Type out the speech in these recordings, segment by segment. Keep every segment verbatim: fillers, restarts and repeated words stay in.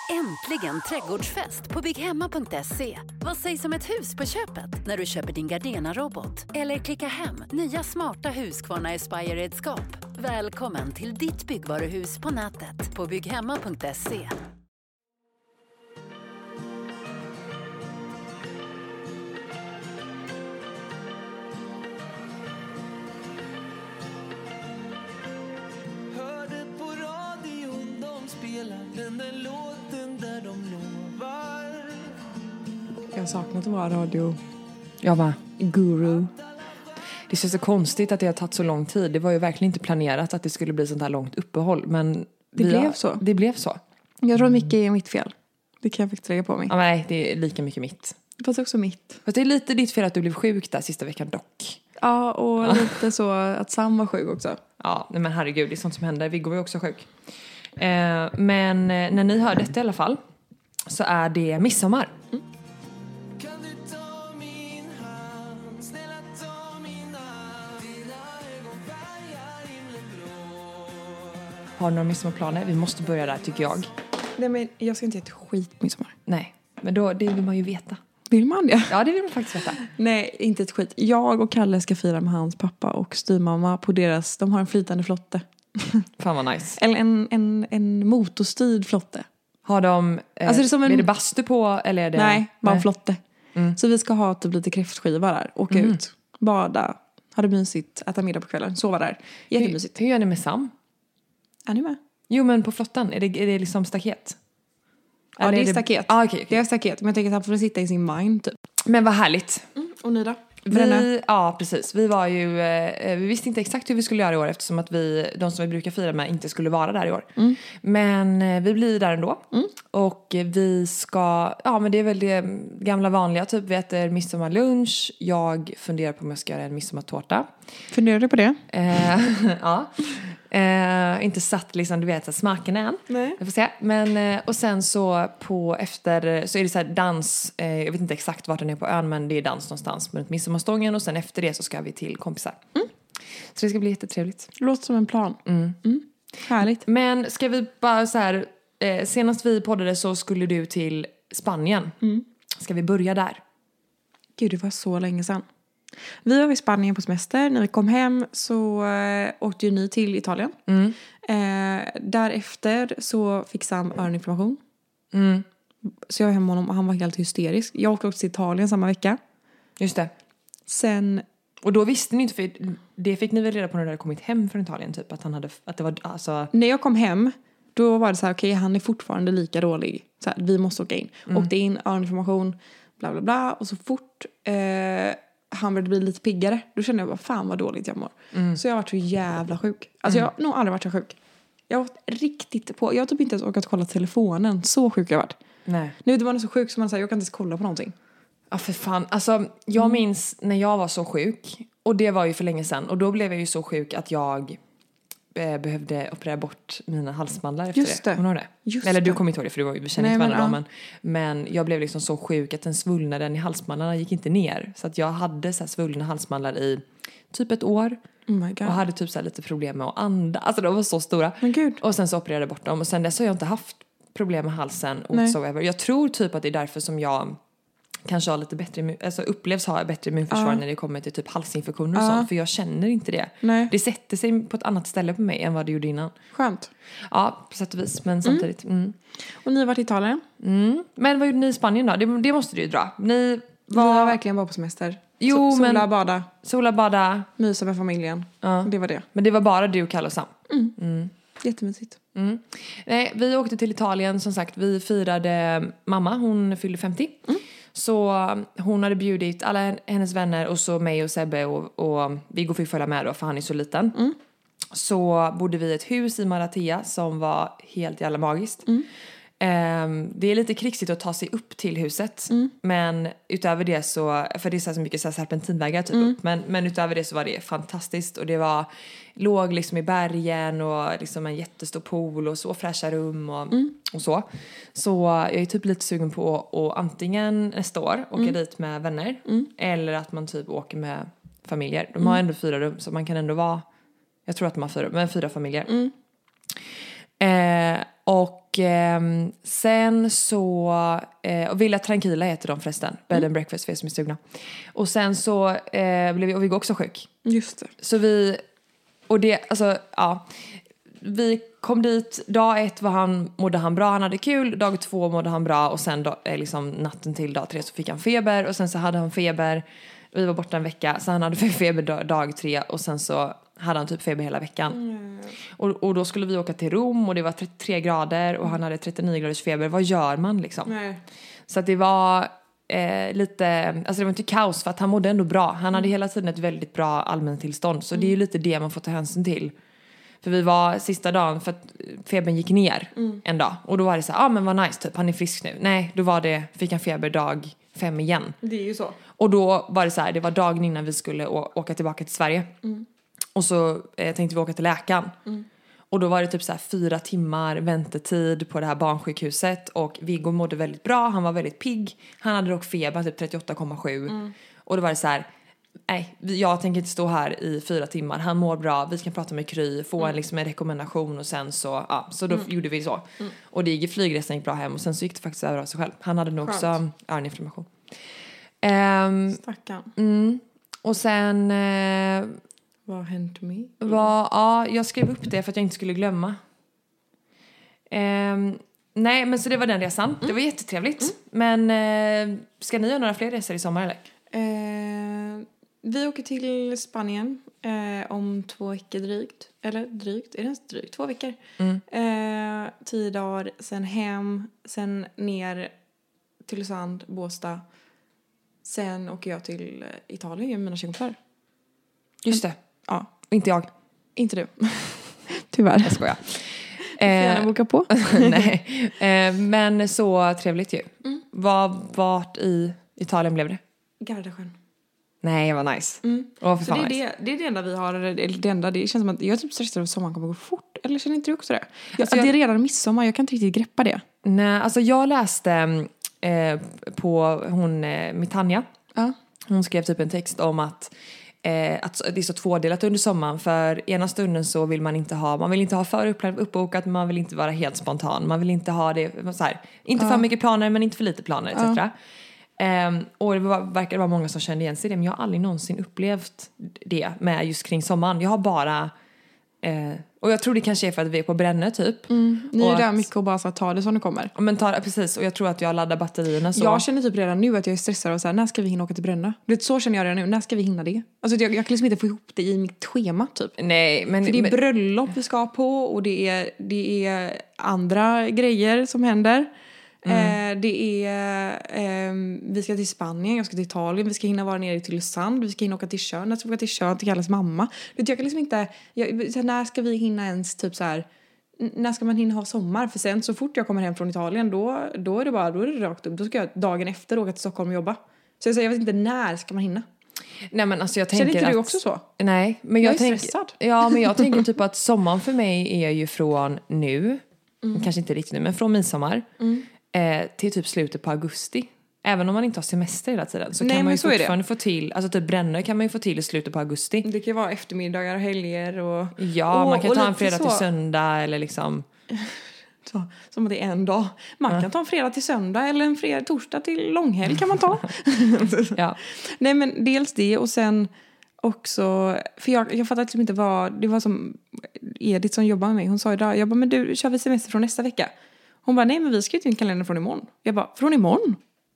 Äntligen trädgårdsfest på bygghemma punkt se. Vad sägs om ett hus på köpet när du köper din Gardena-robot? Eller klicka hem nya smarta Husqvarna Aspire-redskap. Välkommen till ditt byggvaruhus på nätet på bygghemma punkt se. Hörde på radion de spelar den där låten där de lovar. Jag har saknat att vara radio. Jag bara, Guru. det känns så konstigt att det har tagit så lång tid. Det var ju verkligen inte planerat att det skulle bli sånt här långt uppehåll. Men Det vi blev har, så. Det blev så. Jag tror mycket är mitt fel. Det kan jag faktiskt lägga på mig. Ja, nej, det är lika mycket mitt. Fast också mitt. Fast det är lite ditt fel att du blev sjuk där sista veckan dock. Ja, och lite så att Sam var sjuk också. Ja, nej men herregud, det är sånt som händer. Viggo var ju också sjuk. Eh, men eh, när ni hör detta i alla fall så är det midsommar. Mm. Kan du ta min hand, snälla ta min hand. Dina ögon färgar himlen blå. Har du några midsommarplaner? Vi måste börja där tycker jag. Nej, men jag ska inte äta skit på midsommar. Nej, men då, det vill man ju veta. Vill man det? Ja, det vill man faktiskt veta. Nej, inte ett skit. Jag och Kalle ska fira med hans pappa och styrmamma på deras... De har en flytande flotte. Fan vad nice. Eller en, en, en motorstyrd flotte. Har de... Eh, Alltså det är som en- är det bastu på eller är det... Nej, bara en Nej. flotte. Mm. Så vi ska ha typ lite kräftskiva där. Åka Mm. ut, bada, ha det mysigt, äta middag på kvällen, sova där. Jättemysigt. Hur, hur gör ni med Sam? Är ni med? Jo, men på flottan, är det, är det liksom staket? Ja, Eller det är staket. Ah, okay, okay. Det är staket, men jag tänker att han får sitta i sin mind typ. Men vad härligt. Mm. Och ni då? Vi, ja, precis. Vi var ju, eh, vi visste inte exakt hur vi skulle göra i år eftersom att vi, de som vi brukar fira med inte skulle vara där i år. Mm. Men eh, vi blir där ändå. Mm. Och eh, vi ska, ja men det är väl det gamla vanliga, typ vi äter midsommarlunch. Jag funderar på om jag ska göra en midsommartårta. Funderar du på det? Eh, ja. Eh, inte satt liksom, du vet, smaken än. Nej. Jag får se. Men, eh, och sen så på efter så är det så här dans. Eh, jag vet inte exakt vart den är på ön, men det är dans någonstans runt midsommarstången. Och sen efter det så ska vi till kompisar. Mm. Så det ska bli jättetrevligt. Låter som en plan. Mm. Mm. Härligt. Men ska vi bara så här, eh, senast vi poddade så skulle du till Spanien. Mm. Ska vi börja där? Gud, det var så länge sedan. Vi var i Spanien på semester. När vi kom hem så äh, åkte ju ni till Italien. Mm. Eh, därefter så fick Sam öroninflammation. Mm. Så jag var hemma med honom och han var helt hysterisk. Jag åkte också till Italien samma vecka. Just det. Sen... Och då visste ni inte, för det fick ni väl reda på när du hade kommit hem från Italien typ, att han hade, att det var alltså... När jag kom hem, då var det så här, okej, okay, han är fortfarande lika dålig. Så här, vi måste åka in. Mm. Åkte in, öroninflammation, bla bla bla. Och så fort eh, han började bli lite piggare, då kände jag bara, fan vad dåligt jag mår. Mm. Så jag har varit så jävla sjuk. Alltså Mm. jag har nog aldrig varit så sjuk. Jag har varit riktigt på, jag har typ inte ens orkat kolla telefonen. Så sjuk jag har varit. Nej. Nu är man så sjuk som man säger, jag kan inte ens kolla på någonting. Ja, för fan. Alltså, jag mm. minns när jag var så sjuk. Och det var ju för länge sedan. Och då blev jag ju så sjuk att jag eh, behövde operera bort mina halsmandlar efter Just det. det. Kommer du ihåg det? Just Eller du det. kommer inte ihåg det, för du var, vi känner Nej, inte varandra men, då. Men, men jag blev liksom så sjuk att den svullnaden i halsmandlarna gick inte ner. Så att jag hade så här svullna halsmandlar i typ ett år. Oh my God. Och hade typ så här lite problem med att anda. Alltså de var så stora. Men gud. Och sen så opererade jag bort dem. Och sen dess har jag inte haft problem med halsen whatsoever. Jag tror typ att det är därför som jag kanske har lite bättre, alltså upplevs ha bättre immunförsvar uh. när det kommer till typ halsinfektioner och uh. sånt. För jag känner inte det. Nej. Det sätter sig på ett annat ställe på mig än vad det gjorde innan. Skönt. Ja, på sätt och vis. Men samtidigt. Mm. Och ni har varit i Italien? Mm. Men vad gjorde ni i Spanien då? Det, det måste du ju dra. Ni var... var... Vi var verkligen bara på semester. Jo, so- sola, men... bada. Sola, bada. Mysa med familjen. Ja. Det var det. Men det var bara du, Kalle och Sam. Mm. Mm. Jättemysigt. Mm. Nej, vi åkte till Italien som sagt. Vi firade mamma, hon fyllde femtio. Mm. Så hon hade bjudit alla hennes vänner och så mig och Sebbe och, och Viggo fick följa med då för han är så liten. Mm. Så bodde vi i ett hus i Maratea som var helt jävla magiskt. Mm. Um, det är lite krixigt att ta sig upp till huset. Mm. Men utöver det så, för det är så mycket så här serpentinvägar typ mm. upp. Men, men utöver det så var det fantastiskt. Och det var, låg liksom i bergen och liksom en jättestor pool och så fräscha rum och, mm. och så. Så jag är typ lite sugen på att, att antingen nästa år åka mm. dit med vänner. Mm. Eller att man typ åker med familjer. De mm. har ändå fyra rum så man kan ändå vara, jag tror att de har fyra, men fyra familjer. Mm. Eh, och Och eh, sen så... Eh, och Villa Tranquila heter de förresten. Bed and breakfast för er som är stugna. Och sen så eh, blev vi, och vi går också sjuk. Just det. Så vi... Och det, alltså, ja... Vi kom dit, dag ett var han, mådde han bra, han hade kul. Dag två mådde han bra och sen dag, liksom, natten till dag tre så fick han feber. Och sen så hade han feber, vi var borta en vecka. Så han hade feber dag, dag tre och sen så hade han typ feber hela veckan. Mm. Och, och då skulle vi åka till Rom och det var trettiotre grader och han hade trettionio graders feber. Vad gör man liksom? Nej. Så att det var eh, lite, alltså det var inte kaos för att han mådde ändå bra. Han hade hela tiden ett väldigt bra allmäntillstånd. Så mm. det är ju lite det man får ta hänsyn till. För vi var sista dagen för att febern gick ner mm. en dag. Och då var det så här, ja ah, men vad nice typ, han är frisk nu. Nej, då var det, fick han feber dag fem igen. Det är ju så. Och då var det så här, det var dagen innan vi skulle å- åka tillbaka till Sverige. Mm. Och så eh, tänkte vi åka till läkaren. Mm. Och då var det typ så här fyra timmar väntetid på det här barnsjukhuset. Och Viggo mådde väldigt bra, han var väldigt pigg. Han hade dock feber, typ trettioåtta komma sju. Mm. Och då var det så här... Nej, jag tänker inte stå här i fyra timmar. Han mår bra, vi kan prata med Kry, få mm. en, liksom en rekommendation och sen så, ja, så då mm. gjorde vi så. Mm. Och det gick flygresan gick bra hem och sen så gick det faktiskt över av sig själv. Han hade nog också öroninflammation. Um, Stackarn. Mm, och sen... Uh, Vad har hänt med? Var, ja, jag skrev upp det för att jag inte skulle glömma. Um, nej, men så det var den resan. Mm. Det var jättetrevligt. Mm. Men uh, ska ni göra några fler resor i sommar eller? Uh, vi åker till Spanien uh, om två veckor drygt. Eller drygt, är det ens drygt? Två veckor. Mm. Uh, tio dagar, sen hem, sen ner till Sand, Båstad. Sen åker jag till Italien med mina tjejkompisar. Just det. Ja. Inte jag. Inte du. Tyvärr. Jag skojar. Du får gärna boka på. Nej. Eh, men så trevligt ju. Mm. Var, vart i Italien blev det? Gardasjön. Nej, vad nice. Mm. Åh, för så fan det, är nice. det, det är det enda vi har. Eller det enda, det känns som att jag är typ stressad av att sommaren kommer gå fort. Eller känner inte du också det? Jag, alltså jag, jag, det är redan midsommar, jag kan inte riktigt greppa det. Nej, alltså jag läste eh, på hon, eh, Mitanja. Ja. Hon skrev typ en text om att Eh, att det är så tvådelat under sommaren. För ena stunden så vill man inte ha, man vill inte ha för uppbokat, man vill inte vara helt spontan, man vill inte ha det så här, inte ja. för mycket planer men inte för lite planer et cetera. Ja. Eh, och det var, verkar vara många som kände igen sig det, men jag har aldrig någonsin upplevt det med just kring sommaren. Jag har bara eh, och jag tror det kanske är för att vi är på Brännö typ. Mm. Ni är där mycket och bara så ta det som det kommer. Men ta, precis, och jag tror att jag laddar batterierna så. Jag känner typ redan nu att jag är stressad och så här, när ska vi hinna åka till Brännö? Det så känner jag redan nu, när ska vi hinna det? Alltså jag, jag kan liksom inte få ihop det i mitt schema typ. Nej, men för det är men, bröllop vi ska på och det är, det är andra grejer som händer. Mm. Eh, det är eh, vi ska till Spanien, jag ska till Italien, vi ska hinna vara nere till Sand, vi ska hinna åka till Tjörn, jag ska åka till Tjörn till Kalles mamma. Jag kan liksom inte jag, så när ska vi hinna ens typ så här, när ska man hinna ha sommar? För sen så fort jag kommer hem från Italien då, då är det bara, då är det rakt upp, då ska jag dagen efter åka till Stockholm och jobba. Så jag säger, jag vet inte när ska man hinna. Nej, men alltså jag tänker känner inte att, du också så? Nej, men jag, jag är tänk, stressad. Ja, men jag tänker typ att sommaren för mig är ju från nu, mm. kanske inte riktigt nu, men från midsommar mm. eh, till typ slutet på augusti. Även om man inte har semester hela tiden så Nej, kan man ju fortfarande få till, alltså typ Brännö kan man ju få till i slutet på augusti. Det kan vara eftermiddagar och helger och... Ja, och, man kan ta en fredag så. till söndag eller liksom... Så, som att det är en dag. Man ja. kan ta en fredag till söndag eller en fredag, torsdag till långhelg kan man ta. Ja. Nej, men dels det och sen också, för jag, jag fattar liksom inte vad, det var som Edith som jobbar med mig. Hon sa idag, jag bara, men du, kör vi semester från nästa vecka? Hon bara, nej men vi ska ju till en kalender från imorgon. Jag bara, från imorgon?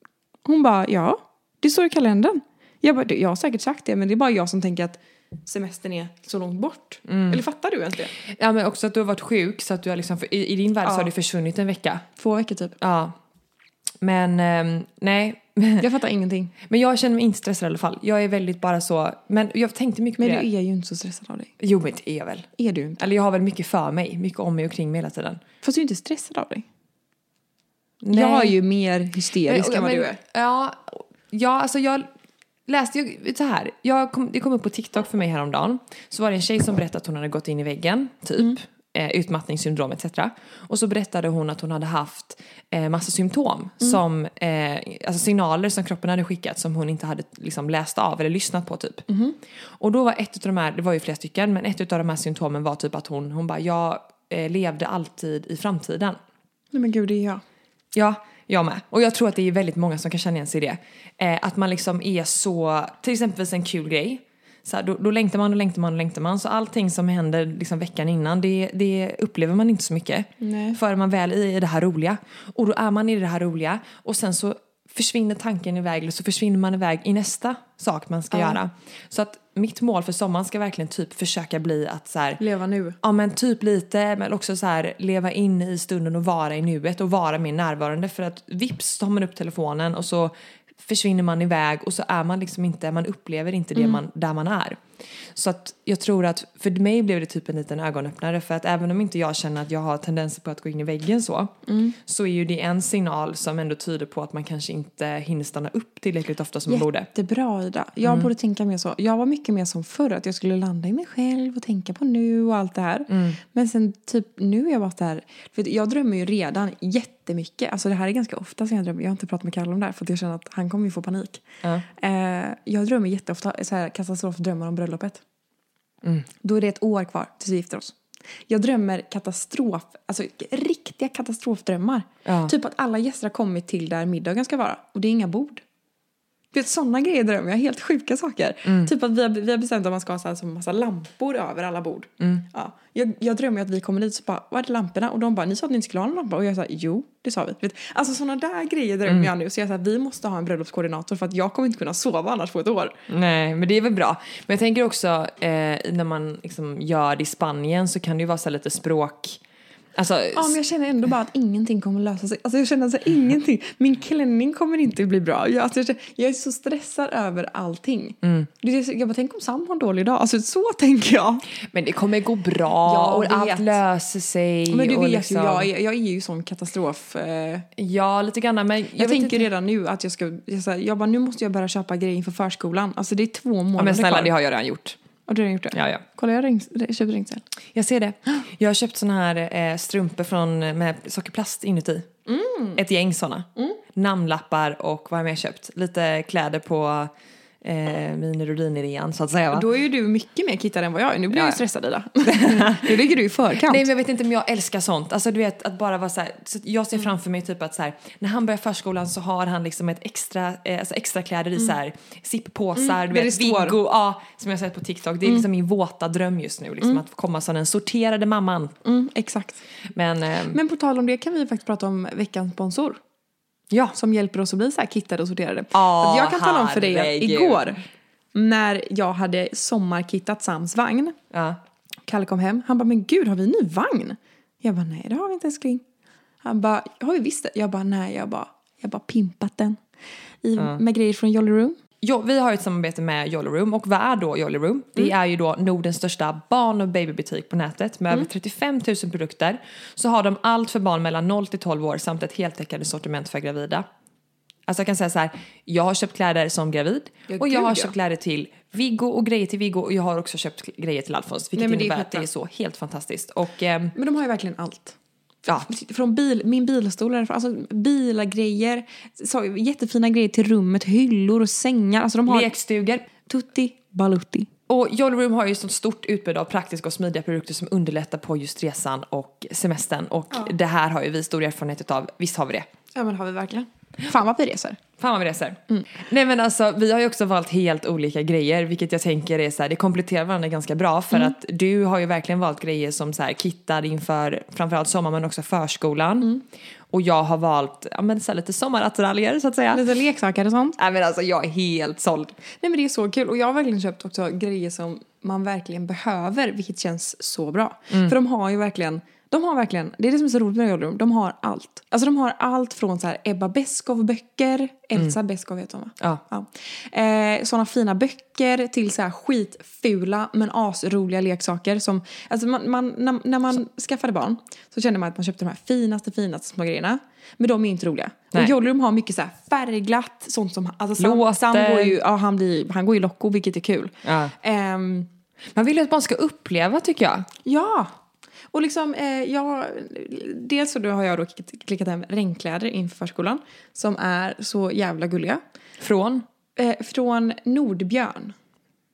Hon bara, ja, det står i kalendern. Jag bara, jag har säkert sagt det, men det är bara jag som tänker att semestern är så långt bort. Mm. Eller fattar du ens det? Ja, men också att du har varit sjuk så att du har liksom, i, i din värld ja. så har det försvunnit en vecka. Två veckor typ. Ja. Men, um, nej. Jag fattar ingenting. Men jag känner mig inte stressad i alla fall. Jag är väldigt bara så, men jag tänkte mycket på men det. Men du är ju inte så stressad av dig. Jo, men det är jag väl. Är du inte? Eller jag har väl mycket för mig, mycket om mig och kring mig hela tiden. Fast du är inte stressad av dig. Nej. Jag är ju mer hysterisk men, än vad men, du är. Ja, ja, alltså jag läste ju så här. Jag kom, det kom upp på TikTok för mig häromdagen. Så var det en tjej som berättade att hon hade gått in i väggen, typ. Mm. Eh, utmattningssyndrom et cetera. Och så berättade hon att hon hade haft eh, massa symptom. Mm. Som, eh, alltså signaler som kroppen hade skickat som hon inte hade liksom, läst av eller lyssnat på typ. Mm. Och då var ett av de här, det var ju flera stycken, men ett av de här symptomen var typ att hon, hon bara, jag eh, levde alltid i framtiden. Nej men gud, det är jag. Ja, jag med. Och jag tror att det är väldigt många som kan känna igen sig i det. Eh, att man liksom är så, till exempel en kul grej. Så här, då, då längtar man och längtar man och längtar man. Så allting som händer liksom veckan innan, det, det upplever man inte så mycket. Nej. För man väl i det här roliga. Och då är man i det här roliga. Och sen så försvinner tanken iväg. Eller så försvinner man iväg i nästa sak man ska ja. göra. Så att mitt mål för sommaren ska verkligen typ försöka bli att så här, leva nu. Ja men typ lite, men också så här leva in i stunden och vara i nuet och vara mer närvarande. För att vips tar man upp telefonen och så försvinner man iväg och så är man liksom inte, man upplever inte det mm. man, där man är. Så att jag tror att för mig blev det typ en liten ögonöppnare, för att även om inte jag känner att jag har tendenser på att gå in i väggen så, mm. så är ju det en signal som ändå tyder på att man kanske inte hinner stanna upp tillräckligt ofta som man borde. Jättebra, Ida. Jag mm. borde tänka mer så. Jag var mycket mer som förr, att jag skulle landa i mig själv och tänka på nu och allt det här. Mm. Men sen typ nu är jag bara där, för jag drömmer ju redan jättemycket. Alltså det här är ganska ofta som jag drömmer. Jag har inte pratat med Kalle om det här för att jag känner att han kommer ju få panik. Mm. Eh, jag drömmer jätteofta så här katastrofdrömmar om bröllopet. Mm. Då är det ett år kvar tills vi gifter oss. Jag drömmer katastrof, alltså riktiga katastrofdrömmar. Ja. Typ att alla gäster har kommit till där middagen ska vara och det är inga bord. Vet, sådana grejer drömmer jag, helt sjuka saker. Mm. Typ att vi har, vi har bestämt att man ska ha så här, så massa lampor över alla bord. Mm. Ja. Jag, jag drömmer att vi kommer dit så bara, vad är det lamporna? Och de bara, ni sa att ni inte skulle ha någon lampa. Och jag sa, jo, det sa vi. Vet, alltså sådana där grejer drömmer mm. jag nu. Så jag sa, vi måste ha en bröllopskoordinator för att jag kommer inte kunna sova annars på ett år. Nej, men det är väl bra. Men jag tänker också, eh, när man liksom gör det i Spanien så kan det ju vara så lite språk... Alltså, ja, men jag känner ändå bara att ingenting kommer lösa sig. Alltså jag känner att ingenting. Min klänning kommer inte bli bra. Jag, alltså, jag, jag är så stressad över allting. Mm. Jag bara tänker om Sam har en dålig dag. Alltså så tänker jag. Men det kommer gå bra ja, och allt löser sig. Men du och vet liksom... ju, jag är, jag är ju sån katastrof. Eh... Ja, lite grann. Men jag jag tänker inte... redan nu att jag ska... Jag, så här, jag bara, nu måste jag börja köpa grejer inför förskolan. Alltså det är två månader ja, men snälla, kvar. Det har jag redan gjort. Har du redan gjort det? Ja, ja. Kolla, jag, rings, jag köpte ringsel. Jag ser det. Jag har köpt såna här eh, strumpor från, med sockerplast inuti. Mm. Ett gäng såna. Mm. Namnlappar och vad har jag mer köpt? Lite kläder på eh, min Rodin-idén så att säga, va? Då är ju du mycket mer kittad än vad jag är. Nu blir ja. jag stressad i det. Nu ligger du i förkant. Nej, men jag vet inte om jag älskar sånt. Alltså du vet, att bara vara så här, så jag ser framför mig typ att så här, när han börjar förskolan så har han liksom ett extra, eh, alltså extra kläder i mm. så här, zip-påsar, mm, du vet, Viggo, ja, som jag har sett på TikTok. Det är mm. liksom min våta dröm just nu, liksom, mm. att komma som den sorterade mamman. Mm, exakt. Men, eh, men på tal om det kan vi faktiskt prata om veckans sponsor. Ja, som hjälper oss att bli så här kittade och sorterade. Oh, jag kan tala om för dig att herregud. igår när jag hade sommarkittat Sams vagn. Ja. Kalle kom hem. Han bara, men gud, har vi en ny vagn? Jag bara, nej det har vi inte älskling. Han bara, har vi visst det? Jag bara, nej, jag bara, jag bara pimpat den. I, ja. Med grejer från Jolly Room. Jo, vi har ett samarbete med Jolly Room. Och vad är då Jolly Room? Det mm. är ju då Nordens största barn- och babybutik på nätet. Med mm. över trettiofem tusen produkter. Så har de allt för barn mellan noll till tolv år. Samt ett heltäckande sortiment för gravida. Alltså jag kan säga så här. Jag har köpt kläder som gravid. Ja, och jag har ja. köpt kläder till Viggo och grejer till Viggo. Och jag har också köpt grejer till Alfons. Vilket Nej, innebär det att det är så helt fantastiskt. Och, eh, men de har ju verkligen allt. Ja. Från bil, min bilstol, alltså bilagrejer, så jättefina grejer till rummet, hyllor och sängar, alltså de har lekstugor, tutti balutti. Och Jolly Room har ju så stort utbud av praktiska och smidiga produkter som underlättar på just resan och semestern. Och ja. det här har ju vi stor erfarenhet av. Visst har vi det? Ja, men har vi verkligen. Fan vad vi reser. Fan vad vi reser. Mm. Nej men alltså, vi har ju också valt helt olika grejer. Vilket jag tänker är så här, det kompletterar varandra ganska bra. För mm. att du har ju verkligen valt grejer som så här kittar inför framförallt sommar men också förskolan. Mm. Och jag har valt ja, men så här, lite sommarattiraljer så att säga. Lite leksaker och sånt. Nej men alltså, jag är helt såld. Nej men det är så kul. Och jag har verkligen köpt också grejer som man verkligen behöver. Vilket känns så bra. Mm. För de har ju verkligen... De har verkligen, det är det som är så roligt med Jolly Room, de har allt. Alltså de har allt från så här Ebba Beskow-böcker, Elsa mm. Beskow vet hon va? Ja. ja. Eh, sådana fina böcker till så här skitfula men asroliga leksaker som, alltså man, man, när, när man så. skaffade barn så kände man att man köpte de här finaste, finaste små grejerna. Men de är inte roliga. Nej. Och Jolly Room har mycket så här färgglatt, sånt som, alltså Sam, Sam går ju, ja han blir, han går ju locko vilket är kul. Ja. Eh, man vill ju att man ska uppleva tycker jag. Ja. Och liksom, eh, jag, dels så då har jag då klickat hem regnkläder inför förskolan. Som är så jävla gulliga. Från? Eh, från Nordbjörn.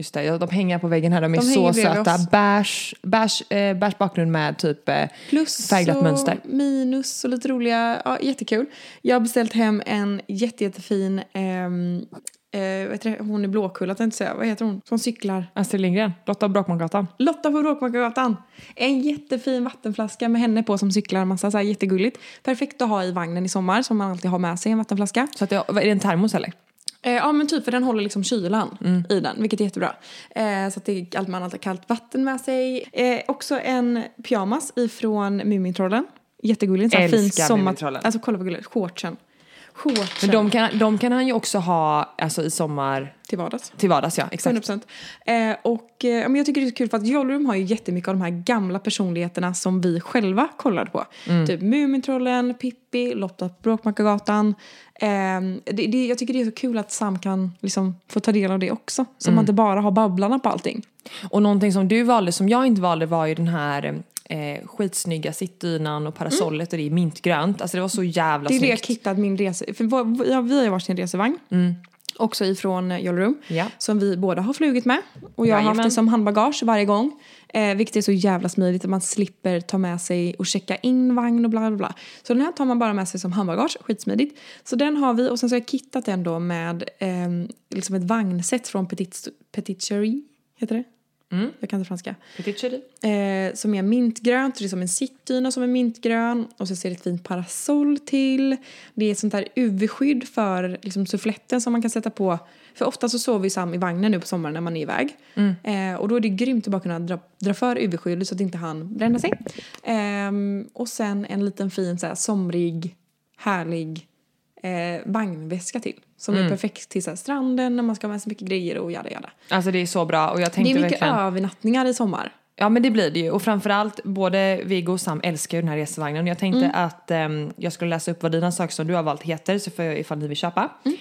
Just det, de hänger på väggen här. De är De så hänger bredvid söta. oss. Bärs, bärs, eh, bärs bakgrund med typ eh, Plus färgglatt och mönster. minus och lite roliga. Ja, jättekul. Jag har beställt hem en jätte, jättefin... Ehm, eh, vad heter det? Hon är Blåkulla, tänkte säga. Vad heter hon? Som cyklar. Astrid Lindgren, Lotta Bråkmansgatan. Lotta på Bråkmakargatan. En jättefin vattenflaska med henne på som cyklar massa. Så här, jättegulligt. Perfekt att ha i vagnen i sommar. Som man alltid har med sig en vattenflaska. Så att det, är det en termos eller? Eh, ja men typ, för den håller liksom kylan mm. i den, vilket är jättebra. Eh, så att det är, man alltid har kallt vatten med sig. Eh, också en pyjamas ifrån Mumintrollen. Jättegulligt. Älskar fin sommar. Mumintrollen. Alltså kolla vad gulligt. Shortsen. Shortsen. Men de kan, de kan han ju också ha alltså, i sommar... Till vardags. Till vardags, ja. Exakt. hundra procent. Eh, och eh, men jag tycker det är så kul för att Jollrum har ju jättemycket av de här gamla personligheterna som vi själva kollade på. Mm. Typ Mumintrollen, Pippi, Lotta på Bråkmakargatan. Eh, det, det, jag tycker det är så kul att Sam kan liksom få ta del av det också. Så mm. man inte bara har babblarna på allting. Och någonting som du valde, som jag inte valde, var ju den här... Eh, skitsnygga sittdynan och parasollet mm. och det är mintgrönt. Alltså det var så jävla snyggt. Det är snyggt. det jag hittade min resa. För vi har, vi har ju varsin resevagn. Mm. Också ifrån Jollrum. Ja. Som vi båda har flugit med. Och jag har Jajamän. haft det som handbagage varje gång. Eh, vilket är så jävla smidigt att man slipper ta med sig och checka in vagn och bla bla bla. Så den här tar man bara med sig som handbagage. Skitsmidigt. Så den har vi. Och sen så har jag kittat den då med eh, liksom ett vagnset från Petit, Petit Cherie. Heter det? Mm. Jag kan inte franska. Petit Cherie. Eh, som är mintgrönt. Det är som en sittdyna som är mintgrön. Och så ser det ett fint parasoll till. Det är ett sånt här U V-skydd för liksom, suffletten som man kan sätta på. För ofta så sover vi Sam i vagnen nu på sommaren när man är iväg. Mm. Eh, och då är det grymt att bara kunna dra, dra för U V-skydd så att inte han bränner sig. Eh, och sen en liten fin så här, somrig, härlig eh, vagnväska till. Som mm. är perfekt till så här, stranden när man ska ha med så mycket grejer och jada jada. Alltså det är så bra. Och jag tänkte det är mycket verkligen... övernattningar i sommar. Ja men det blir det ju. Och framförallt både Viggo och Sam älskar ju den här resevagnen. Jag tänkte mm. att um, jag skulle läsa upp vad dina saker som du har valt heter. Så får jag ifall ni vill köpa. Mm.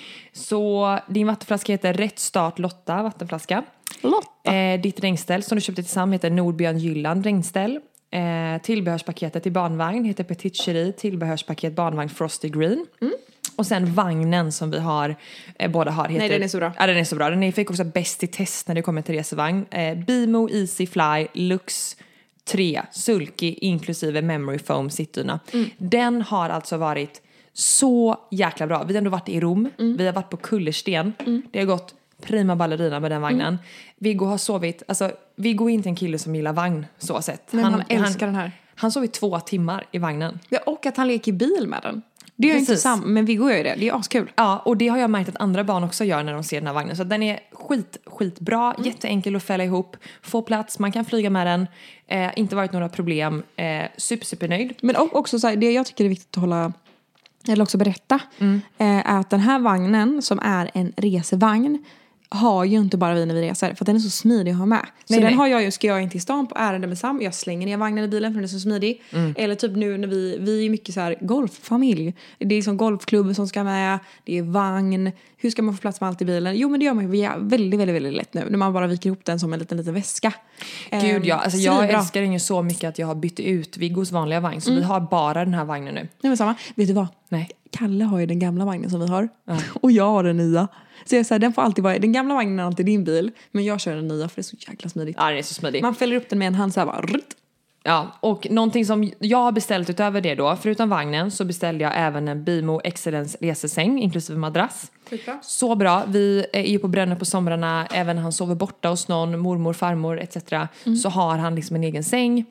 Så din vattenflaska heter Rätt Start Lotta vattenflaska. Lotta. Eh, ditt regnställ som du köpte till Sam heter Nordbjörn Jylland regnställ. Eh, tillbehörspaketet till barnvagn heter Petit Cherie. Tillbehörspaket barnvagn Frosty Green. Mm. Och sen vagnen som vi har eh, båda har heter... Nej, den är så bra. Ja, den är så bra. Den fick också bäst i test när det kommer till resevagn. Eh, Bimo, Easy Fly, Lux tre, Sulky inklusive Memory Foam sittdyna. Mm. Den har alltså varit så jäkla bra. Vi har ändå varit i Rom. Mm. Vi har varit på Kullersten. Mm. Det har gått prima ballerina med den vagnen. Mm. Viggo har sovit... Alltså, Viggo är inte en kille som gillar vagn så sett. Men han, han älskar han, den här. Han sov i två timmar i vagnen. Ja, och att han leker bil med den. Det är inte samma, men Viggo gör ju det. Det är askul. Ja, och det har jag märkt att andra barn också gör när de ser den här vagnen. Så den är skit, skitbra, mm. jätteenkel att fälla ihop. Få plats, man kan flyga med den. Eh, inte varit några problem. Eh, super, super nöjd. Men också så här, det jag tycker är viktigt att hålla, eller också berätta, mm. eh, är att den här vagnen som är en resevagn har ju inte bara vi när vi reser. För att den är så smidig att ha med. Så nej, den nej. har jag ju, ska jag in till stan på ärende med Sam. Jag slänger ner vagnen i bilen för den är så smidig. Mm. Eller typ nu när vi, vi är mycket så här golffamilj. Det är liksom golfklubb som ska med. Det är vagn. Hur ska man få plats med allt i bilen? Jo men det gör man ju väldigt, väldigt, väldigt lätt nu. När man bara viker ihop den som en liten, liten väska. Gud ja, alltså jag älskar den ju så mycket att jag har bytt ut Viggos vanliga vagn. Så mm. vi har bara den här vagnen nu. Nej men samma, vet du vad? Nej. Kalle har ju den gamla vagnen som vi har. Ja. Och jag har den nya. Så jag säger, den får alltid vara, den gamla vagnen är alltid din bil. Men jag kör den nya för det är så jäkla smidigt. Ja, det är så smidigt. Man fäller upp den med en hand så här bara. Rutt. Ja, och någonting som jag har beställt utöver det då, förutom vagnen så beställde jag även en Bimo Excellence resesäng inklusive madrass. Bra. Så bra. Vi är ju på Brännö på somrarna, även när han sover borta hos någon, mormor, farmor et cetera. Mm. Så har han liksom en egen säng.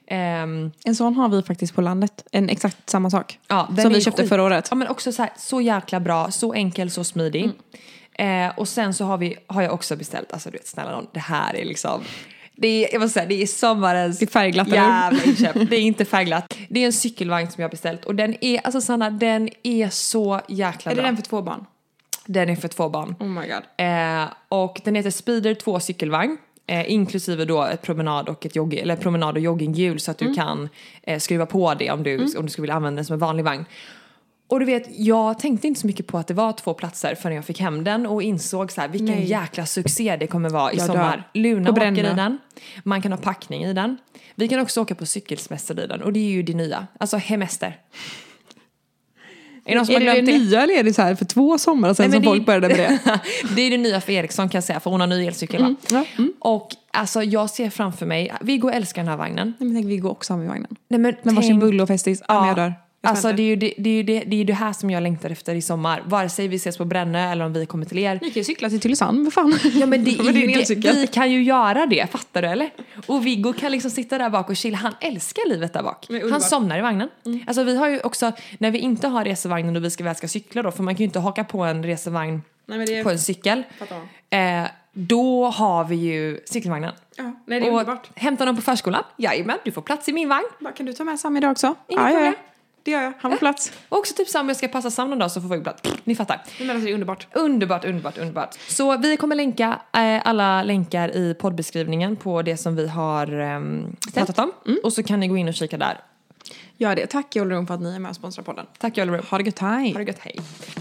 Um, en sån har vi faktiskt på landet. En exakt samma sak. Ja, som vi köpte skit. förra året. Ja, men också så, här, så jäkla bra, så enkel, så smidig. Mm. Eh, och sen så har, vi, har jag också beställt, alltså du vet snälla någon, det här är liksom... Det är, jag måste säga, det är sommarens det är färgglatt, jävla inköp. Det är inte färgglatt. Det är en cykelvagn som jag har beställt. Och den är, alltså Sanna, den är så jäkla är bra. Är det den för två barn? Den är för två barn. Oh my god. Eh, och den heter Speeder två cykelvagn. Eh, inklusive då ett promenad och ett jogg, eller promenad och jogginghjul så att du mm. kan eh, skruva på det om du, mm. om du skulle vilja använda den som en vanlig vagn. Och du vet, jag tänkte inte så mycket på att det var två platser förrän jag fick hem den och insåg så här, vilken Nej. jäkla succé det kommer vara i jag sommar. Dör. Luna åker i den. Man kan ha packning i den. Vi kan också åka på cykelsemester i den och det är ju det nya. Alltså hemester. Är det någon som är har det glömt det det? nya eller är det så här för två somrar sedan Nej, men som det- folk började med det? Det är det nya för Eriksson kan jag säga, för hon har ny elcykel va? Mm, ja, mm. Och alltså jag ser framför mig, Viggo älskar den här vagnen. Nej, men tänk, vi går också med vagnen. Nej, men Med varsin tänk- bulle och festis. Ja, men jag dör. Jag Alltså smälter. det är, ju det, det, är ju det, det är ju det här som jag längtar efter i sommar. Vare sig vi ses på Brännö eller om vi kommer till er. Ni kan ju cykla till Tylösand, vad fan? Ja men det är Med ju din det, elcykel. vi kan ju göra det, fattar du eller? Och Viggo kan liksom sitta där bak och chilla. Han älskar livet där bak. Men Han underbart. somnar i vagnen. Alltså vi har ju också, när vi inte har resevagnen och vi ska väl ska cykla då, för man kan ju inte haka på en resevagn Nej, men det är... på en cykel. Fattar man. Eh, då har vi ju cykelvagnen. Ja, nej, det är Och underbart. hämtar dem på förskolan. Jajamän, du får plats i min vagn. Bara, kan du ta med Sam idag också? Inga ja, ja, problem. ja. Det gör jag. Han får plats. Och också typ samma, jag ska passa Sam någon dag så får vi plats. Ni fattar. Men alltså, det är underbart. Underbart, underbart, underbart. Så vi kommer länka eh, alla länkar i poddbeskrivningen på det som vi har eh, pratat om. Och så kan ni gå in och kika där. Gör det. Tack Jolly Room för att ni är med och sponsrar podden. Tack Jolly Room. Ha det gött, hej. Ha det gött, hej.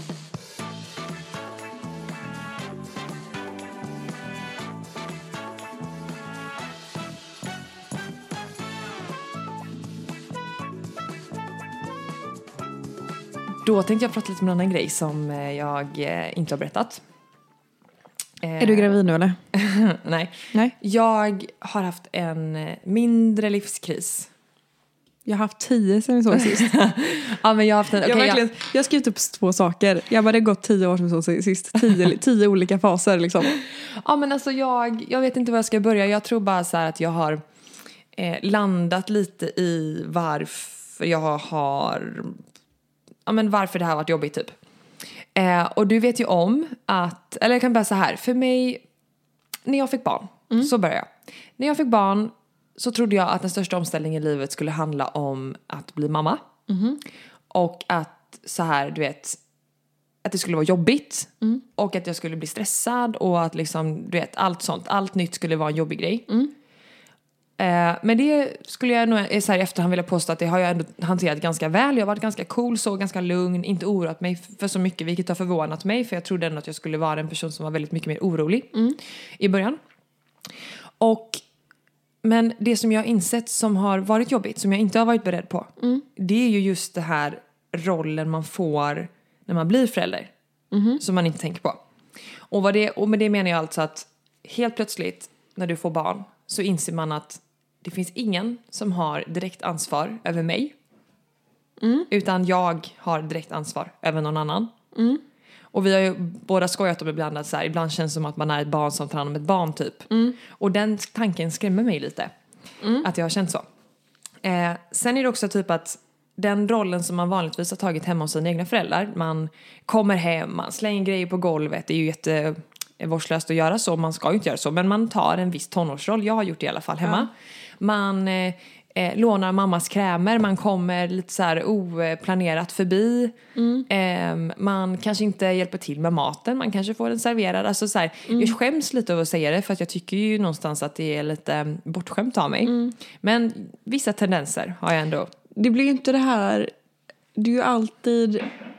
Då tänkte jag prata lite om en annan grej som eh, jag eh, inte har berättat. Är du gravid nu eller? Nej. Nej. Jag har haft en eh, mindre livskris. Jag har haft tio sen vi såg sist. Ja, men jag har haft en... jag, okej, har jag- verkligen, jag har skrivit upp två saker. Jag bara, det har gått tio år som vi såg sist. Tio, tio olika faser liksom. Ja men alltså jag, jag vet inte var jag ska börja. Jag tror bara så här att jag har eh, landat lite i varför jag har, ja men varför det här har varit jobbigt typ. Eh, och du vet ju om att, eller jag kan bara så här, för mig, när jag fick barn, så började jag. När jag fick barn så trodde jag att den största omställningen i livet skulle handla om att bli mamma. Och att så här, du vet, att det skulle vara jobbigt och att jag skulle bli stressad och att liksom, du vet, allt sånt, allt nytt skulle vara en jobbig grej. Eh, men det skulle jag nog eh, så här i efterhand vilja påstå att det har jag ändå hanterat ganska väl. Jag har varit ganska cool, så ganska lugn, inte oroat mig för så mycket, vilket har förvånat mig, för jag trodde ändå att jag skulle vara en person som var väldigt mycket mer orolig i början. Och men det som jag har insett som har varit jobbigt, som jag inte har varit beredd på, det är ju just det här rollen man får när man blir förälder. Som man inte tänker på. Och, vad det, och med det menar jag alltså att helt plötsligt när du får barn så inser man att det finns ingen som har direkt ansvar över mig. Utan jag har direkt ansvar över någon annan. Och vi har ju båda skojat om ibland att så här, ibland känns det som att man är ett barn som tar hand om ett barn typ. Och den tanken skrämmer mig lite. Att jag har känt så. Eh, sen är det också typ att den rollen som man vanligtvis har tagit hemma hos sina egna föräldrar. Man kommer hem, man slänger grejer på golvet. Det är ju jätte vårdslöst att göra så. Man ska ju inte göra så. Men man tar en viss tonårsroll. Jag har gjort det i alla fall hemma. Man eh, eh, lånar mammas krämer. Man kommer lite så här oplanerat förbi. Eh, man kanske inte hjälper till med maten. Man kanske får den serverad. Alltså så här, jag skäms lite över att säga det. För att jag tycker ju någonstans att det är lite bortskämt av mig. Men vissa tendenser har jag ändå. Det blir ju inte det här... Det är ju alltid...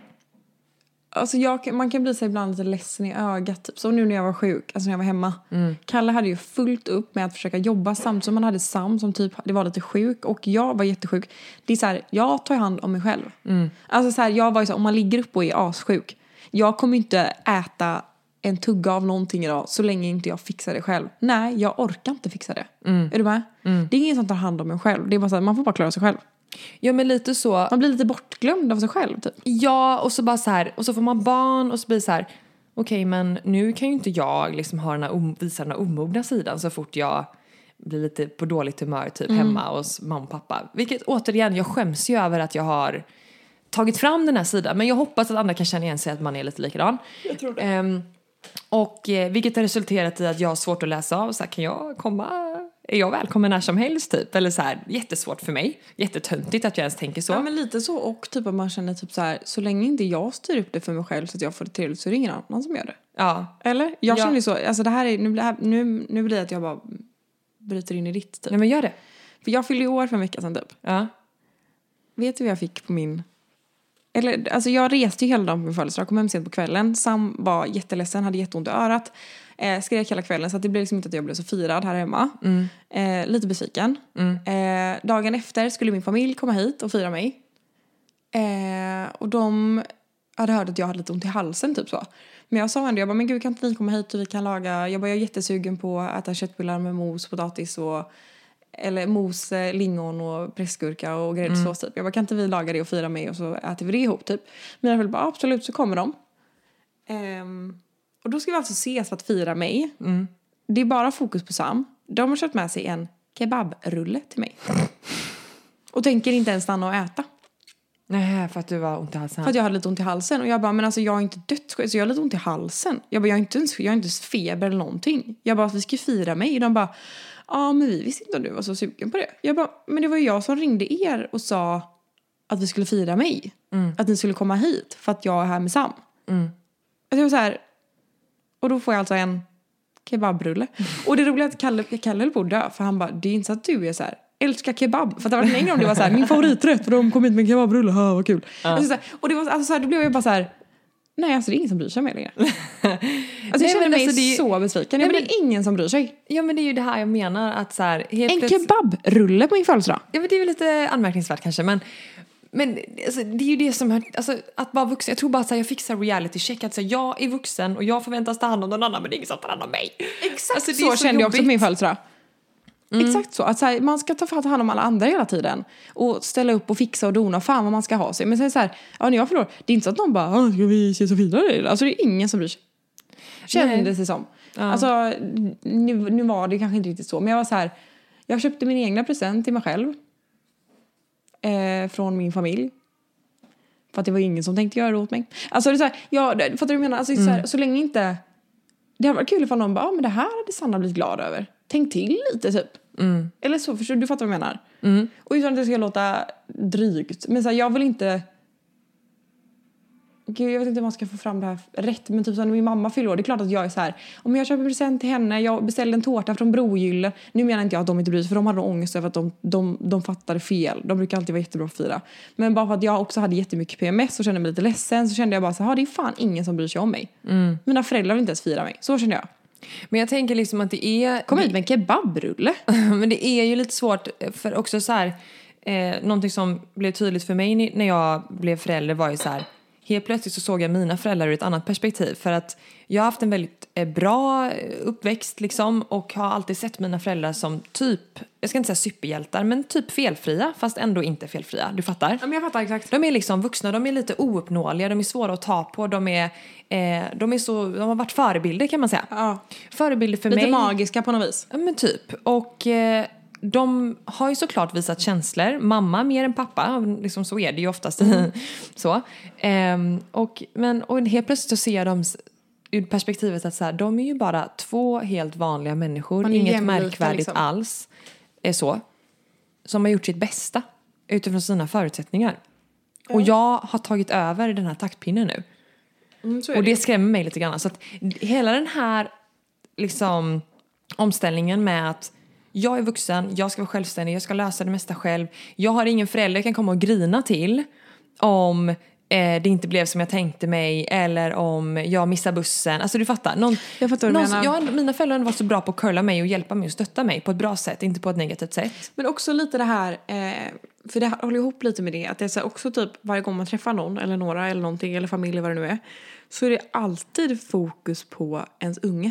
Alltså jag, man kan bli så ibland lite ledsen i ögat. Typ. Så nu när jag var sjuk, alltså när jag var hemma. Kalle hade ju fullt upp med att försöka jobba samtidigt som man hade Sam som typ det var lite sjuk. Och jag var jättesjuk. Det är så här, jag tar hand om mig själv. Alltså så här, jag var ju så här, om man ligger upp och är assjuk. Jag kommer inte äta en tugga av någonting idag så länge inte jag fixar det själv. Nej, jag orkar inte fixa det. Är du med? Det är ingen som tar hand om mig själv. Det är bara så här, man får bara klara sig själv. Ja men lite så. Man blir lite bortglömd av sig själv typ. Ja, och så bara så här, och så får man barn och så blir det så här, okej, okay, men nu kan ju inte jag liksom ha den här om, visa den här omogna sidan så fort jag blir lite på dåligt humör typ mm. hemma hos mamma och pappa. Vilket återigen, jag skäms ju över att jag har tagit fram den här sidan, men jag hoppas att andra kan känna igen sig att man är lite likadan. Jag tror det. Um, och eh, vilket har resulterat i att jag har svårt att läsa av, så här, kan jag komma... Är jag välkommen när som helst typ? Eller så här, jättesvårt för mig. Jättetöntigt att jag ens tänker så. Ja men lite så, och typ att man känner typ så här, så länge inte jag styr upp det för mig själv så att jag får det trevligt så är det ingen annan som gör det. Ja. Eller? Jag Ja. känner ju så, alltså det här är, nu blir, nu, nu blir det att jag bara bryter in i ditt typ. Nej men gör det. För jag fyllde ju år för en vecka sedan typ. Ja. Vet du vad jag fick på min... Eller, alltså jag reste ju hela dagen på min födelsedag. Jag kom hem sent på kvällen. Sam var jätteledsen, hade jätteont i örat. Eh, skrek hela kvällen så att det blev liksom inte att jag blev så firad här hemma. Mm. Eh, lite besviken. Mm. Eh, dagen efter skulle min familj komma hit och fira mig. Eh, och de hade hört att jag hade lite ont i halsen typ så. Men jag sa ändå, jag bara, men gud kan inte vi komma hit och vi kan laga. Jag bara, jag är jättesugen på att äta köttbullar med mos, potatis och eller mos, lingon och pressgurka och gräddsås typ. Jag bara, kan inte vi laga det och fira med och så äter vi det ihop typ. Mina föräldrar bara, absolut, så kommer de. Um, och då ska vi alltså ses för att fira mig. Mm. Det är bara fokus på Sam. De har köpt med sig en kebabrulle till mig. Och tänker inte ens stanna och äta. Nej, för att du var ont i halsen. För att jag hade lite ont i halsen. Och jag bara, men alltså jag har inte dött. Så jag har lite ont i halsen. Jag bara, jag har inte ens, jag har inte feber eller någonting. Jag bara, vi ska fira mig. Och de bara, ja men vi visste inte om du var så sugen på det. Jag bara, men det var ju jag som ringde er och sa att vi skulle fira mig. Mm. Att ni skulle komma hit för att jag är här med Sam. Mm. Och det var så här, och då får jag alltså en kebabrulle. Mm. Och det roliga är att Kalle, Kalle höll på att dö. För han bara, det är inte så att du är så här, älskar kebab. För att det var en gång det var så här, min favoriträtt. För de kom hit med en kebabrulle, ha vad kul. Ja. Och, så här, och det var alltså så här, då blev jag bara så här, nej alltså det är ingen som bryr sig om mig längre. Alltså jag nej, känner mig alltså, det är, så besviken. Nej, men det är ingen som bryr sig. Ja men det är ju det här jag menar att så här, helt en plöts... kebabrulle på min födelsedag. Ja men det är ju lite anmärkningsvärt kanske. Men, men alltså, det är ju det som alltså, att vara vuxen. Jag tror bara att jag fixar reality check. Att så, jag är vuxen och jag förväntas ta hand om någon annan. Men det är ingen som tar hand om mig. Exakt alltså, så, så kände jag också på min födelsedag. Mm. Exakt så. Att så här, man ska ta hand om alla andra hela tiden. Och ställa upp och fixa och dona. Fan vad man ska ha sig. Men sen så här, ja när jag förlorar. Det är inte så att någon bara, ska vi ses och fira det? Alltså det är ingen som bryr sig. Kände sig som. Ja. Alltså nu, nu var det kanske inte riktigt så. Men jag var så här, jag köpte min egna present till mig själv. Eh, från min familj. För att det var ingen som tänkte göra det åt mig. Alltså det är så här, ja, fattar du vad jag menar? Alltså, mm. så, här, så länge inte. Det hade varit kul ifall någon bara, ah, men det här hade Sanna blivit glad över. Tänk till lite typ. Mm. Eller så, förstår du, fattar vad jag menar. Mm. Och utan att det ska låta drygt. Men så här, jag vill inte. Gud, jag vet inte om man ska få fram det här rätt. Men typ så när min mamma fyller år, det är klart att jag är så här. Om jag köper en present till henne, jag beställde en tårta från Brogylle. Nu menar inte jag att de inte bryr sig, för de hade ångest över att de, de, de fattade fel. De brukar alltid vara jättebra att fira. Men bara för att jag också hade jättemycket P M S och kände mig lite ledsen, så kände jag bara så här, det är fan ingen som bryr sig om mig. Mm. Mina föräldrar vill inte ens fira mig. Så kände jag. Men jag tänker liksom att det är... Kom hit med en kebabrulle. Men det är ju lite svårt, för också så här... Eh, någonting som blev tydligt för mig när jag blev förälder var ju så här... Helt plötsligt så såg jag mina föräldrar ur ett annat perspektiv. För att jag har haft en väldigt eh, bra uppväxt liksom. Och har alltid sett mina föräldrar som typ... Jag ska inte säga superhjältar, men typ felfria. Fast ändå inte felfria, du fattar? Ja, men jag fattar exakt. De är liksom vuxna, de är lite ouppnåeliga. De är svåra att ta på. De är, eh, de är så... De har varit förebilder kan man säga. Ja. Förebilder för lite mig. Lite magiska på något vis. Ja, men typ. Och... Eh, de har ju såklart visat känslor. Mamma mer än pappa. Liksom så är det ju oftast. Mm. så. Ehm, och, men, och helt plötsligt så ser jag dem ur perspektivet att så här, de är ju bara två helt vanliga människor. Inget märkvärdigt liksom. Alls. Är så. Som har gjort sitt bästa. Utifrån sina förutsättningar. Mm. Och jag har tagit över den här taktpinnen nu. Mm, och det, det skrämmer mig lite grann. Så att hela den här liksom, omställningen med att jag är vuxen, jag ska vara självständig, jag ska lösa det mesta själv. Jag har ingen förälder jag kan komma och grina till om eh, det inte blev som jag tänkte mig, eller om jag missar bussen. Alltså du fattar. Någon, jag fattar någon, menar. Jag, mina föräldrar var så bra på att curla mig och hjälpa mig och stötta mig på ett bra sätt, inte på ett negativt sätt. Men också lite det här, eh, för det håller ihop lite med det, att det är så också typ varje gång man träffar någon eller några eller någonting, eller familj vad det nu är, så är det alltid fokus på ens unge.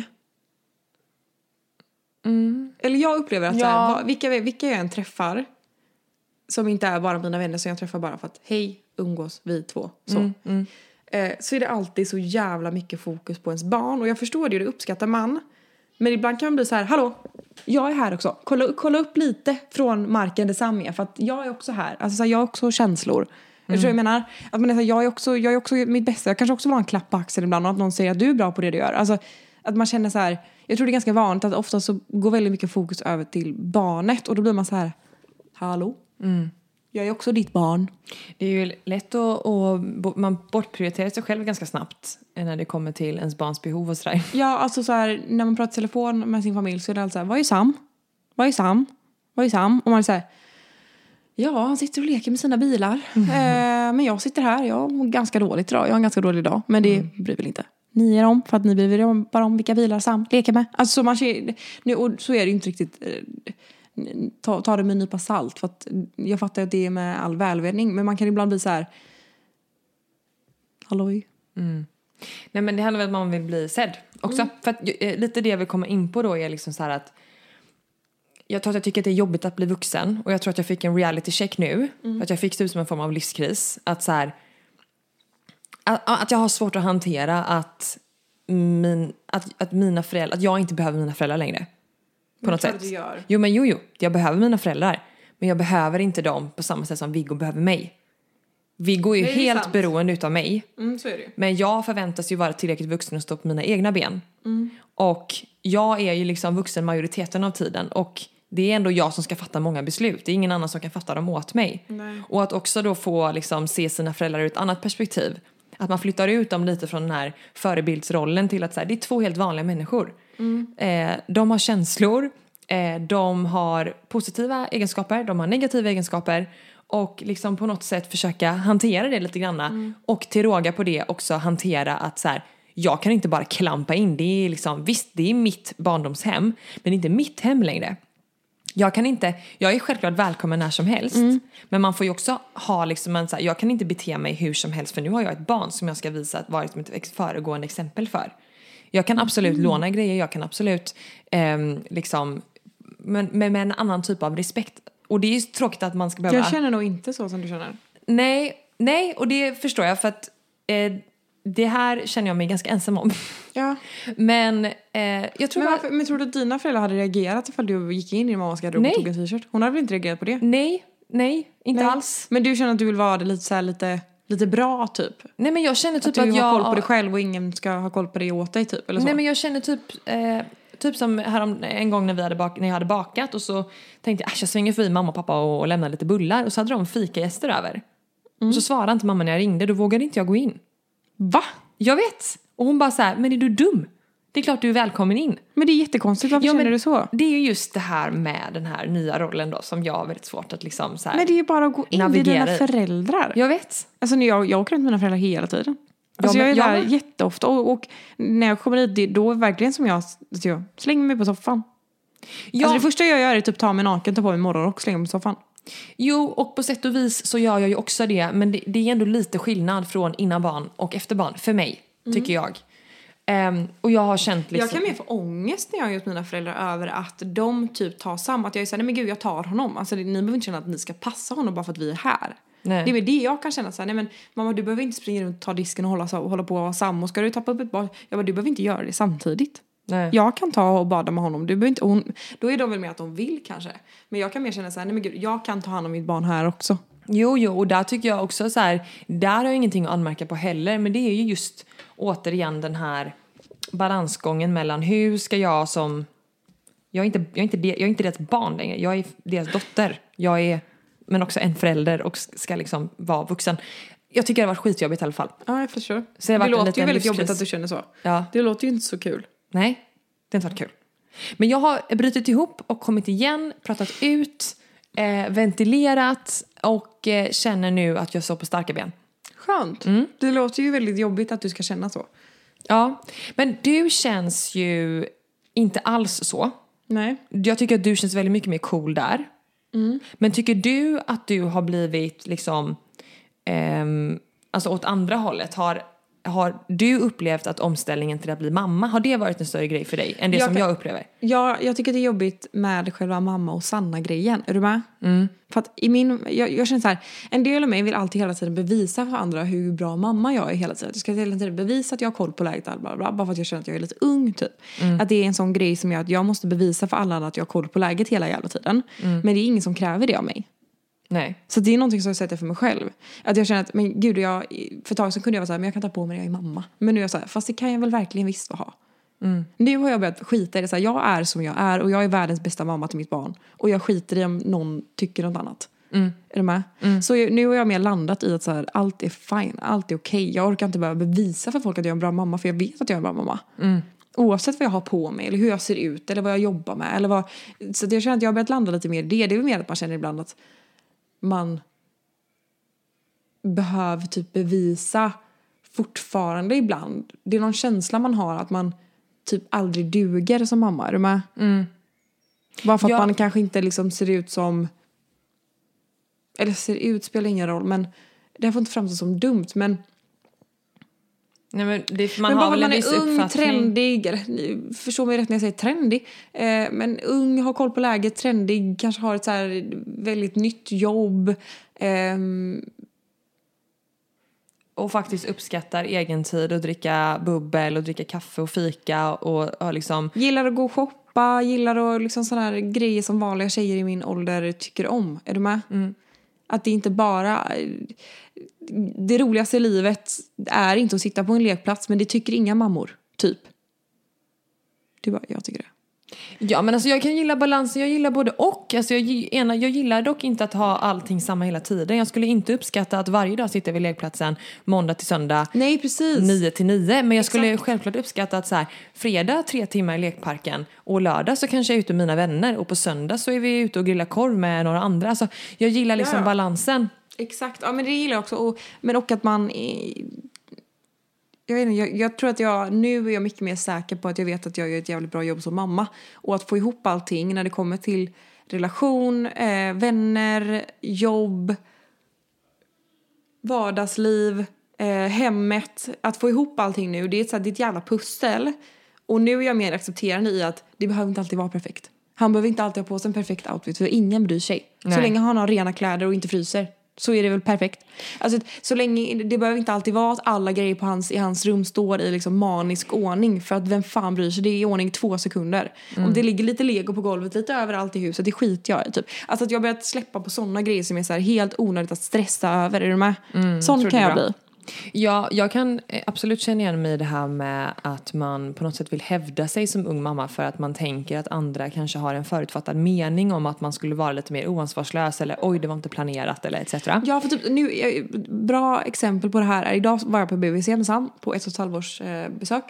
Mm. Eller jag upplever att ja. så här, vilka, vilka jag än träffar som inte är bara mina vänner som jag träffar bara för att hej, umgås vi två så. Mm, mm. Eh, så är det alltid så jävla mycket fokus på ens barn. Och jag förstår det, det uppskattar man. Men ibland kan man bli så här, hallå, jag är här också. Kolla, kolla upp lite från marken detsamma, för att jag är också här. Alltså så här, jag har också känslor. Mm. Jag menar, att man är så här, jag är också jag är också mitt bästa. Jag kanske också vill ha en klapp på axeln ibland och att någon säger att du är bra på det du gör. Alltså att man känner så här, jag tror det är ganska vanligt att ofta så går väldigt mycket fokus över till barnet. Och då blir man så här, hallå? Mm. Jag är också ditt barn. Det är ju lätt att, att man bortprioriterar sig själv ganska snabbt när det kommer till ens barns behov och sådär. Ja, alltså så här, när man pratar i telefon med sin familj så är det alltid så här, vad är Sam? Vad är Sam? Vad är Sam? Och man är så här, ja, han sitter och leker med sina bilar. Mm. Eh, men jag sitter här, jag har ganska dåligt idag. Jag har en ganska dålig dag, men det mm. bryr väl inte. Ni är om, för att ni bryr om bara om vilka bilar Sam leker med. Alltså så man ser, nu, och så är det ju inte riktigt, ta, ta det med en nypa salt. För att jag fattar att det är med all välvedning, men man kan ibland bli så här, halloj. Nej, men det handlar väl om att man vill bli sedd också. Mm. För att, eh, lite det jag vill komma in på då är liksom så här att jag tror att jag tycker att det är jobbigt att bli vuxen. Och jag tror att jag fick en reality check nu. Mm. För att jag fick det som en form av livskris. Att så här, att, att jag har svårt att hantera att, min, att, att mina föräldrar, att jag inte behöver mina föräldrar längre. På men något sätt. Du gör. Jo, men jo, jo. Jag behöver mina föräldrar. Men jag behöver inte dem på samma sätt som Viggo behöver mig. Viggo är ju är helt sant. beroende utav mig. Mm, så är det. Men jag förväntas ju vara tillräckligt vuxen och stå på mina egna ben. Mm. Och jag är ju liksom vuxen majoriteten av tiden. Och det är ändå jag som ska fatta många beslut. Det är ingen annan som kan fatta dem åt mig. Nej. Och att också då få liksom se sina föräldrar ur ett annat perspektiv. Att man flyttar ut dem lite från den här förebildsrollen till att så här, det är två helt vanliga människor. Mm. Eh, de har känslor. Eh, de har positiva egenskaper. De har negativa egenskaper. Och liksom på något sätt försöka hantera det lite grann. Mm. Och till råga på det också hantera att så här, jag kan inte bara klampa in. Det är liksom, visst, det är mitt barndomshem. Men det är inte mitt hem längre. Jag kan inte, jag är självklart välkommen när som helst. Mm. Men man får ju också ha liksom en så här, jag kan inte bete mig hur som helst. För nu har jag ett barn som jag ska visa att vara ett föregående exempel för. Jag kan absolut mm. låna grejer. Jag kan absolut eh, liksom, men med, med en annan typ av respekt. Och det är ju tråkigt att man ska behöva... Jag känner nog inte så som du känner. Nej, nej, och det förstår jag för att eh, det här känner jag mig ganska ensam om. Ja. Men eh, jag tror... Men, varför, men tror du att dina föräldrar hade reagerat ifall du gick in i din mammas garderob och tog en t-shirt? Hon hade väl inte reagerat på det? Nej, nej, inte nej. alls. Men du känner att du vill vara det lite så här, lite, lite bra typ? Nej, men jag känner typ att, att du att har jag... koll på dig själv och ingen ska ha koll på dig åt dig typ, eller så? Nej, men jag känner typ... Eh, Typ som härom, en gång när, vi hade bak, när jag hade bakat. Och så tänkte jag, jag svänger förbi mamma och pappa och, och lämnar lite bullar. Och så hade de fikagäster över. Mm. Och så svarade inte mamma när jag ringde. Då vågade inte jag gå in. Va? Jag vet. Och hon bara så här, men är du dum? Det är klart du är välkommen in. Men det är jättekonstigt, varför ja, känner du så? Det är ju just det här med den här nya rollen då. Som jag har väldigt svårt att liksom så här. Men det är ju bara att gå in, navigera. Det är dina föräldrar. Jag vet. Alltså jag, jag åker runt med mina föräldrar hela tiden. Alltså ja, men, jag är där ja, jätteofta och, och när jag kommer dit då är det verkligen som jag, alltså jag slänger mig på soffan. Ja. Alltså det första jag gör är typ ta mig naken, ta på mig morgon och slänga mig på soffan. Jo, och på sätt och vis så gör jag ju också det. Men det, det är ändå lite skillnad från innan barn och efter barn. För mig, mm. tycker jag. Um, och jag har känt liksom... Jag kan mer få ångest när jag har gjort mina föräldrar över att de typ tar samma. Att jag är såhär, nej men gud jag tar honom. Alltså ni behöver inte känna att ni ska passa honom bara för att vi är här. Nej. Det är väl det jag kan känna så här, nej men mamma du behöver inte springa runt och ta disken och hålla, så, och hålla på och vara samma. Och ska du tappa upp ett barn, jag bara, du behöver inte göra det samtidigt. Nej. Jag kan ta och bada med honom. Du behöver inte, hon, då är de väl med att de vill kanske. Men jag kan mer känna så här, nej men gud, jag kan ta hand om mitt barn här också. Jo, jo, och där tycker jag också så här, där har jag ingenting att anmärka på heller. Men det är ju just återigen den här balansgången mellan hur ska jag som, jag är inte, jag är inte, jag är inte deras barn längre. Jag är deras dotter. Jag är men också en förälder och ska liksom vara vuxen. Jag tycker det har varit skitjobbigt i alla fall. Ja, jag förstår. Så det, det låter ju väldigt jobbigt att du känner så. Ja. Det låter ju inte så kul. Nej, det har inte varit kul. Men jag har brutit ihop och kommit igen, pratat ut, eh, ventilerat och eh, känner nu att jag står på starka ben. Skönt. Mm. Det låter ju väldigt jobbigt att du ska känna så. Ja, men du känns ju inte alls så. Nej. Jag tycker att du känns väldigt mycket mer cool där. Mm. Men tycker du att du har blivit liksom eh, alltså åt andra hållet, har, har du upplevt att omställningen till att bli mamma, har det varit en större grej för dig än det jag som kan, jag upplever? Ja, jag tycker det är jobbigt med själva mamma och Sanna grejen. Är du med? Mm. För att i min, jag, jag känner så här, en del av mig vill alltid hela tiden bevisa för andra hur bra mamma jag är hela tiden. Jag ska hela tiden bevisa att jag har koll på läget, bla, bla, bla, bara för att jag känner att jag är lite ung typ. Mm. Att det är en sån grej som gör att jag måste bevisa för alla att jag har koll på läget hela jävla tiden. Mm. Men det är ingen som kräver det av mig. Nej. Så det är någonting som jag sätter för mig själv. Att jag känner att, men gud, jag, för ett tag så kunde jag vara så här, men jag kan ta på mig det, jag är mamma. Men nu är jag så här, fast det kan jag väl verkligen visst ha. Mm. Nu har jag börjat skita i det så här, jag är som jag är och jag är världens bästa mamma till mitt barn. Och jag skiter i om någon tycker något annat. Mm. Är du med? Mm. Så jag, nu har jag mer landat i att så här, allt är fine, allt är okej. Okay. Jag orkar inte behöva bevisa för folk att jag är en bra mamma, för jag vet att jag är en bra mamma. Mm. Oavsett vad jag har på mig eller hur jag ser ut eller vad jag jobbar med. Eller vad, så jag känner att jag har börjat landa lite mer i det. Det är väl mer att man känner ibland att man behöver typ bevisa fortfarande ibland. Det är någon känsla man har att man typ aldrig duger som mamma. Är du med? Mm. Bara för att ja. man kanske inte liksom ser ut som, eller ser ut spelar ingen roll, men det får inte framstå som dumt, men Nej, men det, man men har bara väl att en man viss är ung, uppfattning. trendig, eller, förstår mig rätt när jag säger trendig, eh, men ung, har koll på läget, trendig, kanske har ett så här väldigt nytt jobb, ehm, Och faktiskt uppskattar egen tid och dricka bubbel och dricka kaffe och fika och, och liksom... gillar att gå och shoppa, gillar att liksom sådana här grejer som vanliga tjejer i min ålder tycker om. Är du med? Mm. Att det inte bara... Det roligaste i livet är inte att sitta på en lekplats, men det tycker inga mammor, typ. Det är bara, jag tycker det. Ja, men alltså jag kan gilla balansen, jag gillar både och. Alltså jag, ena, jag gillar dock inte att ha allting samma hela tiden. Jag skulle inte uppskatta att varje dag sitta vid lekplatsen måndag till söndag. Nej, precis. nio till nio. Men jag skulle Exakt. självklart uppskatta att så här, fredag tre timmar i lekparken och lördag så kanske jag är ute med mina vänner och på söndag så är vi ute och grillar korv med några andra. Alltså jag gillar liksom Ja. balansen. Exakt, ja men det gillar jag också. Och, men och att man... Är, jag, vet inte, jag, jag tror att jag... Nu är jag mycket mer säker på att jag vet att jag gör ett jävligt bra jobb som mamma. Och att få ihop allting när det kommer till relation, eh, vänner, jobb, vardagsliv, eh, hemmet. Att få ihop allting nu, det är ett, så här, det är ett jävla pussel. Och nu är jag mer accepterande i att det behöver inte alltid vara perfekt. Han behöver inte alltid ha på sig en perfekt outfit för ingen bryr sig. Nej. Så länge han har rena kläder och inte fryser så är det väl perfekt. Alltså, så länge, det behöver inte alltid vara att alla grejer på hans, i hans rum står i liksom manisk ordning. För att vem fan bryr sig? Det är i ordning två sekunder. Mm. Om det ligger lite lego på golvet, lite överallt i huset, det skiter jag i typ. Alltså att jag har börjat släppa på sådana grejer som är så här helt onödigt att stressa över. Är du med? Mm, sån kan jag bli. Ja, jag kan absolut känna igen mig i det här med att man på något sätt vill hävda sig som ung mamma för att man tänker att andra kanske har en förutfattad mening om att man skulle vara lite mer oansvarslös eller oj, det var inte planerat eller et cetera. Ja, för typ nu, bra exempel på det här är idag var jag på B B C med Sam på ett och ett halvårs eh, besök.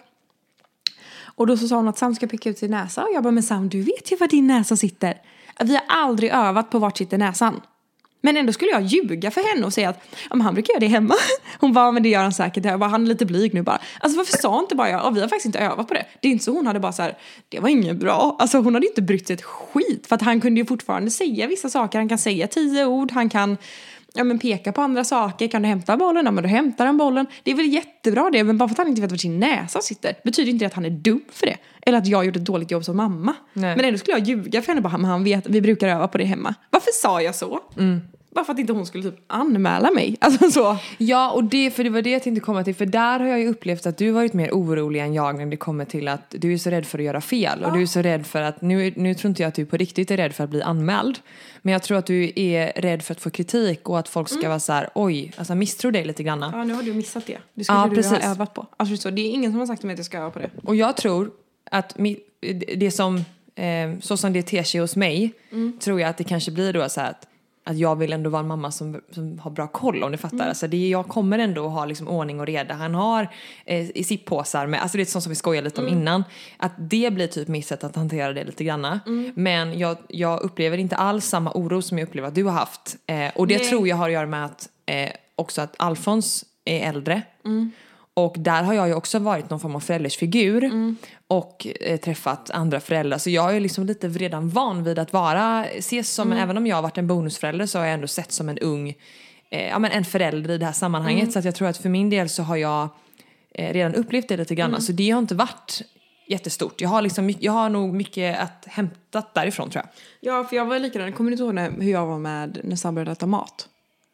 Och då så sa hon att Sam ska picka ut sin näsa och jag bara, men Sam, du vet ju var din näsa sitter. Vi har aldrig övat på vart sitter näsan. Men ändå skulle jag ljuga för henne och säga att ja, men han brukar göra det hemma. Hon bara, men det gör han säkert. Jag bara, han är lite blyg nu bara. Alltså varför sa inte bara jag? Ja, vi har faktiskt inte övat på det. Det är inte så hon hade bara så här, det var inget bra. Alltså hon hade inte brytt sig ett skit. För att han kunde ju fortfarande säga vissa saker. Han kan säga tio ord. Han kan ja, men peka på andra saker. Kan du hämta bollen? Ja, men då hämtar han bollen. Det är väl jättebra det. Men bara för att han inte vet var sin näsa sitter betyder inte det att han är dum för det. Eller att jag gjorde ett dåligt jobb som mamma. Nej. Men ändå skulle jag ljuga för henne bara, men han vet, vi brukar öva på det hemma. Varför sa jag så? Mm. Bara för att inte hon skulle typ anmäla mig. Alltså så. Ja, och det, för det var det jag tänkte komma till. För där har jag ju upplevt att du varit mer orolig än jag när det kommer till att du är så rädd för att göra fel. Ja. Och du är så rädd för att, nu, nu tror inte jag att du på riktigt är rädd för att bli anmäld. Men jag tror att du är rädd för att få kritik och att folk ska mm. vara så här, oj, alltså misstro dig lite grann. Ja, nu har du missat det. Det skulle ja, du precis. ha övat på. Alltså så, det är ingen som har sagt till mig att jag ska öva på det. Och jag tror att det som, eh, så som det ter sig hos mig, mm. tror jag att det kanske blir då så här att att jag vill ändå vara en mamma som, som har bra koll, om du fattar. Mm. Alltså det, jag kommer ändå ha liksom ordning och reda. Han har eh, i sitt påsar med, alltså det är sånt som vi skojar lite mm. om innan. Att det blir typ mitt sätt att hantera det lite granna. Mm. Men jag, jag upplever inte alls samma oro som jag upplever att du har haft. Eh, och det Nej. tror jag har att göra med att eh, också att Alfons är äldre. Mm. Och där har jag ju också varit någon form av föräldersfigur mm. och eh, träffat andra föräldrar. Så jag är liksom lite redan van vid att vara, ses som, mm. även om jag har varit en bonusförälder så har jag ändå sett som en ung, eh, ja men en förälder i det här sammanhanget. Mm. Så att jag tror att för min del så har jag eh, redan upplevt det lite grann. Mm. Så det har inte varit jättestort. Jag har, liksom, jag har nog mycket att hämta därifrån tror jag. Ja, för jag var likadan. Kommer du inte ihåg hur jag var med när Sam började äta mat?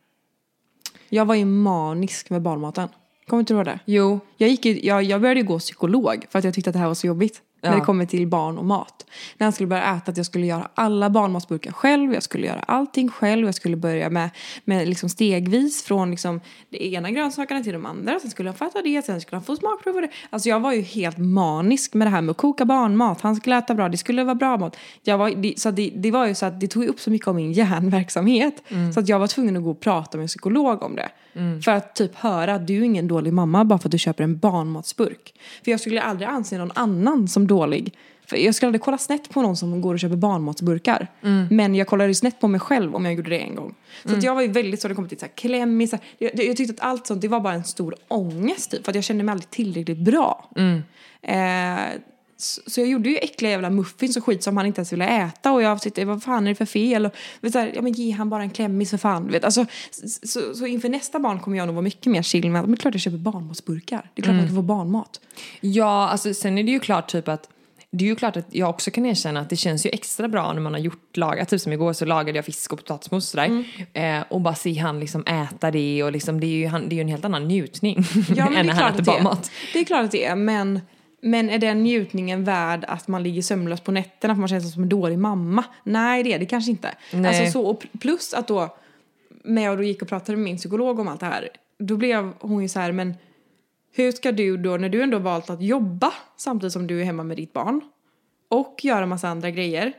Jag var ju manisk med barnmaten. Kommer inte du ihåg det? Jo. Jag, gick ju, jag, jag började gå psykolog för att jag tyckte att det här var så jobbigt. Ja. När det kommer till barn och mat. När han skulle börja äta, att jag skulle göra alla barnmatsburkar själv. Jag skulle göra allting själv. Jag skulle börja med, med liksom stegvis. Från liksom det ena grönsakerna till de andra. Sen skulle han få äta det. Sen skulle han få smakprova det. Alltså jag var ju helt manisk med det här med att koka barnmat. Han skulle äta bra. Det skulle vara bra mat. Jag var, det, så det, det var ju så att det tog upp så mycket av min hjärnverksamhet. Mm. Så att jag var tvungen att gå och prata med en psykolog om det. Mm. För att typ höra att du är ingen dålig mamma bara för att du köper en barnmatsburk. För jag skulle aldrig anse någon annan som dålig. För jag skulle aldrig kolla snett på någon som går och köper barnmatsburkar. Mm. Men jag kollade snett på mig själv om jag gjorde det en gång. Så mm. att jag var ju väldigt så, det kom till så här klämmig. Så här, jag, jag tyckte att allt sånt, det var bara en stor ångest typ. För att jag kände mig aldrig tillräckligt bra. Mm. Eh, Så, så jag gjorde ju äckliga jävla muffins och skit som han inte ens ville äta. Och jag sitter, vad fan är det för fel? Och, vet du, ja men ge han bara en klämmis för fan. Vet, alltså, så, så, så inför nästa barn kommer jag nog vara mycket mer chill med. Men klart jag köper barnmatsburkar. Det är klart mm. man kan få barnmat. Ja, alltså sen är det ju klart typ att det är ju klart att jag också kan erkänna att det känns ju extra bra när man har gjort lagat. Typ som igår så lagade jag fisk och potatismos och sådär. Mm. Eh, och bara se han liksom äta det. Och liksom, det, är ju, han, det är ju en helt annan njutning ja, än när han äter barnmat. Det är klart att det är, men, men är den njutningen värd att man ligger sömnlös på nätterna för man känns som en dålig mamma? Nej, det är det kanske inte. Alltså, så, och plus att då, när jag då gick och pratade med min psykolog om allt det här, då blev hon ju så här, men hur ska du då, när du ändå har valt att jobba samtidigt som du är hemma med ditt barn och göra massa andra grejer,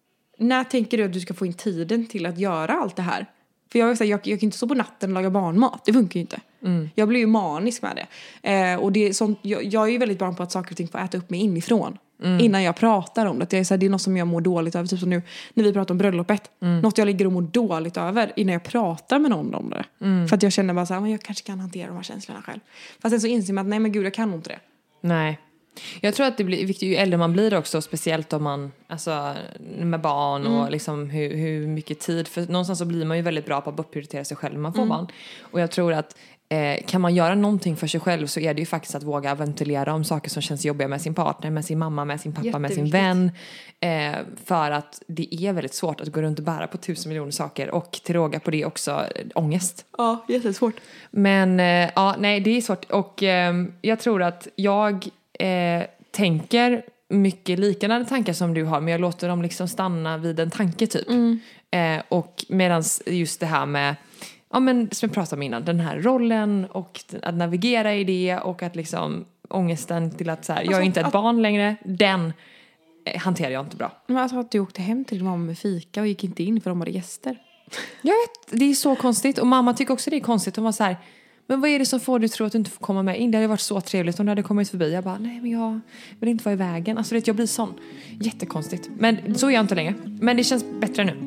när tänker du att du ska få in tiden till att göra allt det här? För jag, jag, jag kan inte stå på natten och laga barnmat, det funkar ju inte. Mm. Jag blir ju manisk med det. Eh, och det är sånt, jag, jag är ju väldigt bra på att saker och ting får äta upp mig inifrån. Mm. Innan jag pratar om det. Att jag är så här, det är något som jag mår dåligt över. Typ som nu när vi pratar om bröllopet. Mm. Något jag ligger och mår dåligt över innan jag pratar med någon om det. Mm. För att jag känner bara så här, men jag kanske kan hantera de här känslorna själv. Fast sen så inser man att nej men gud, jag kan inte det. Nej. Jag tror att det blir viktigt ju äldre man blir också, speciellt om man, alltså med barn och mm. liksom hur, hur mycket tid, för någonstans så blir man ju väldigt bra på att prioritera sig själv när man får mm. barn. Och jag tror att eh, kan man göra någonting för sig själv så är det ju faktiskt att våga ventilera om saker som känns jobbiga med sin partner, med sin mamma, med sin pappa, med sin vän. Eh, för att det är väldigt svårt att gå runt och bära på tusen miljoner saker och till råga på det också äh, ångest. Ja, jättesvårt. Men eh, ja, nej det är svårt och eh, jag tror att jag Eh, tänker mycket liknande tankar som du har, men jag låter dem liksom stanna vid en tanke typ. Mm. Eh, och medans just det här med, ja men som jag pratade om innan, den här rollen och att navigera i det och att liksom ångesten till att så här, alltså, jag är inte ett att, barn längre, den eh, hanterar jag inte bra. Men alltså att du åkte hem till din mamma med fika och gick inte in för de hade gäster. Jag vet, det är så konstigt och mamma tycker också det är konstigt. Hon var så här, men vad är det som får dig att tro att du inte får komma med in? Det hade varit så trevligt om du hade kommit förbi. Jag bara, nej men jag vill inte vara i vägen. Alltså det, jag blir sån. Jättekonstigt. Men så är jag inte längre. Men det känns bättre nu.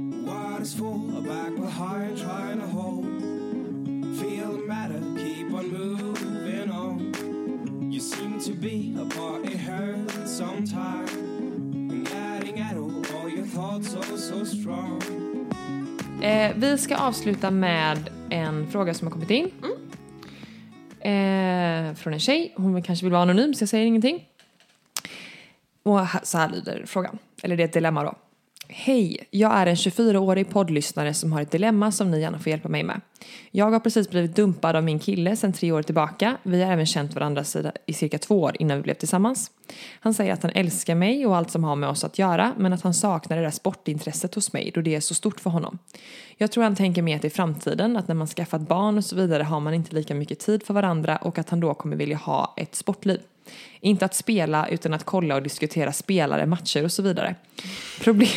Eh, vi ska avsluta med en fråga som har kommit in. Mm. Eh, från en tjej. Hon kanske vill vara anonym så jag säger ingenting. Och så här lyder frågan. Eller det är ett dilemma då. Hej, jag är en tjugofyraårig poddlyssnare som har ett dilemma som ni gärna får hjälpa mig med. Jag har precis blivit dumpad av min kille sedan tre år tillbaka. Vi har även känt varandra i cirka två år innan vi blev tillsammans. Han säger att han älskar mig och allt som har med oss att göra, men att han saknar det där sportintresset hos mig då det är så stort för honom. Jag tror han tänker mer till framtiden, att när man skaffat barn och så vidare har man inte lika mycket tid för varandra och att han då kommer vilja ha ett sportliv. Inte att spela utan att kolla och diskutera spelare, matcher och så vidare. Problem...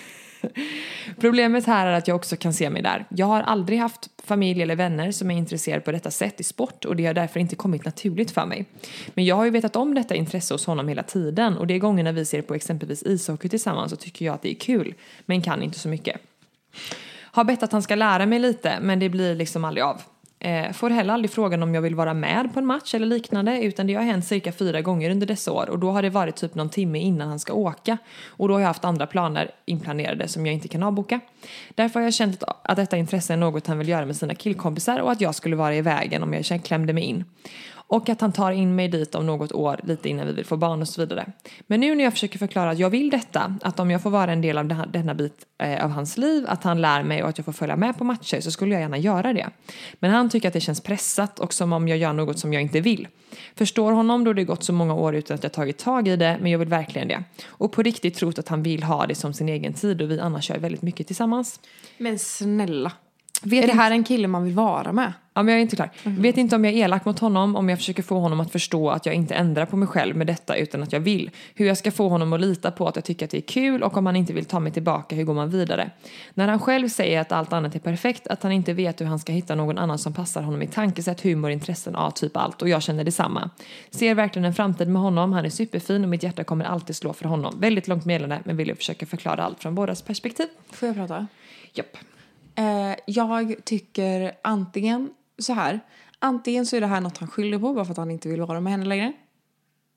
Problemet här är att jag också kan se mig där. Jag har aldrig haft familj eller vänner som är intresserade på detta sätt i sport och det har därför inte kommit naturligt för mig. Men jag har ju vetat om detta intresse hos honom hela tiden och det är gånger när vi ser på exempelvis ishockey tillsammans så tycker jag att det är kul men kan inte så mycket. Har bett att han ska lära mig lite men det blir liksom aldrig av. Eh, får heller aldrig frågan om jag vill vara med på en match eller liknande utan det har hänt cirka fyra gånger under dessa år och då har det varit typ någon timme innan han ska åka och då har jag haft andra planer inplanerade som jag inte kan avboka. Därför har jag känt att detta intresse är något han vill göra med sina killkompisar och att jag skulle vara i vägen om jag klämde mig in. Och att han tar in mig dit om något år lite innan vi vill få barn och så vidare. Men nu när jag försöker förklara att jag vill detta, att om jag får vara en del av denna, denna bit eh, av hans liv, att han lär mig och att jag får följa med på matcher så skulle jag gärna göra det. Men han tycker att det känns pressat och som om jag gör något som jag inte vill. Förstår honom då det gått så många år utan att jag tagit tag i det, men jag vill verkligen det. Och på riktigt trott att han vill ha det som sin egen tid och vi annars kör väldigt mycket tillsammans. Men snälla. Vet är det här en kille man vill vara med? Ja, men jag är inte klar. Mm. Vet inte om jag är elak mot honom, om jag försöker få honom att förstå att jag inte ändrar på mig själv med detta utan att jag vill. Hur jag ska få honom att lita på att jag tycker att det är kul och om han inte vill ta mig tillbaka, hur går man vidare? När han själv säger att allt annat är perfekt, att han inte vet hur han ska hitta någon annan som passar honom i tankesätt, humor, intressen, ja, typ allt. Och jag känner detsamma. Ser verkligen en framtid med honom, han är superfin och mitt hjärta kommer alltid slå för honom. Väldigt långt meddelande, men vill jag försöka förklara allt från bådas perspektiv. Får jag prata? Japp. Eh, jag tycker antingen så här. Antingen så är det här något han skyller på bara för att han inte vill vara med henne längre.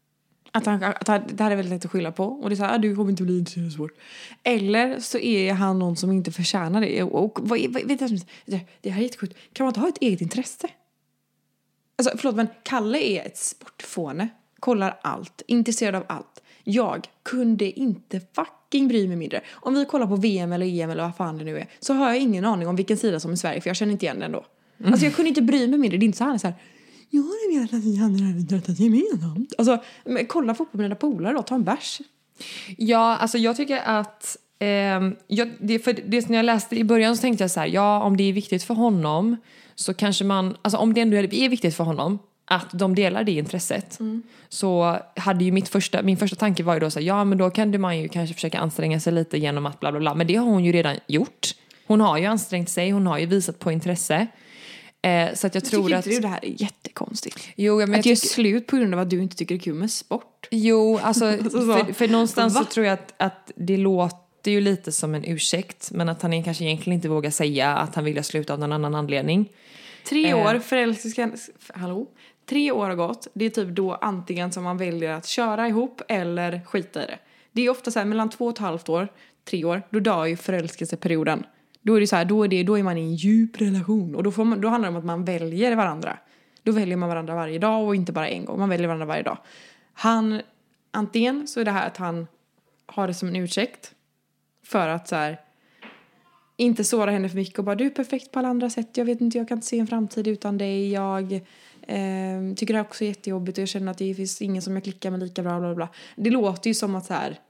Att, han, att han, det här är väldigt lätt att skylla på. Och det är så här, ah, du kommer inte bli intresserad svårt. Eller så är han någon som inte förtjänar det. Och, och vad, vad, vet jag, det, det här är jättesjukt. Kan man inte ha ett eget intresse? Alltså förlåt, men Kalle är ett sportfåne. Kollar allt, intresserad av allt. Jag kunde inte fucking bry mig mindre. Om vi kollar på V M eller E M eller vad fan det nu är, så har jag ingen aning om vilken sida som är Sverige, för jag känner inte igen den då. Mm. Alltså jag kunde inte bry mig mindre. Det är inte så här, så här jag har velat att vi hade rättat gemensamt. Alltså, men kolla fotboll med dina polare då, ta en bärs. Ja, alltså jag tycker att eh, jag, det, för det som jag läste i början så tänkte jag så här, ja, om det är viktigt för honom så kanske man, alltså om det ändå är viktigt för honom att de delar det intresset, mm. så hade ju mitt första, min första tanke var ju då så här, ja men då kan man ju kanske försöka anstränga sig lite genom att bla bla bla, men det har hon ju redan gjort. Hon har ju ansträngt sig, hon har ju visat på intresse. Eh, så att jag, jag tror att... Tycker inte du det här är jättekonstigt? Jo, men att jag göra tycker... slut på grund av att du inte tycker det är kul med sport. Jo, alltså, alltså för, för någonstans Va? så tror jag att, att det låter ju lite som en ursäkt, men att han är, kanske egentligen inte vågar säga att han vill sluta av någon annan anledning. Tre eh. år förälskan... Hallå? Tre år har gått. Det är typ då antingen som man väljer att köra ihop eller skita i det. Det är ofta så här mellan två och ett halvt år, tre år, då dör ju förälskelseperioden. Då är det så här, då är det då är man i en djup relation och då får man, då handlar det om att man väljer varandra. Då väljer man varandra varje dag och inte bara en gång. Man väljer varandra varje dag. Han antingen så är det här att han har det som en ursäkt för att så här inte såra henne för mycket och bara du är perfekt på alla andra sätt. Jag vet inte, jag kan inte se en framtid utan dig. Jag eh, tycker det här också är jättejobbigt och jag känner att det finns ingen som jag klickar med lika bra bla bla. Det låter ju som att så här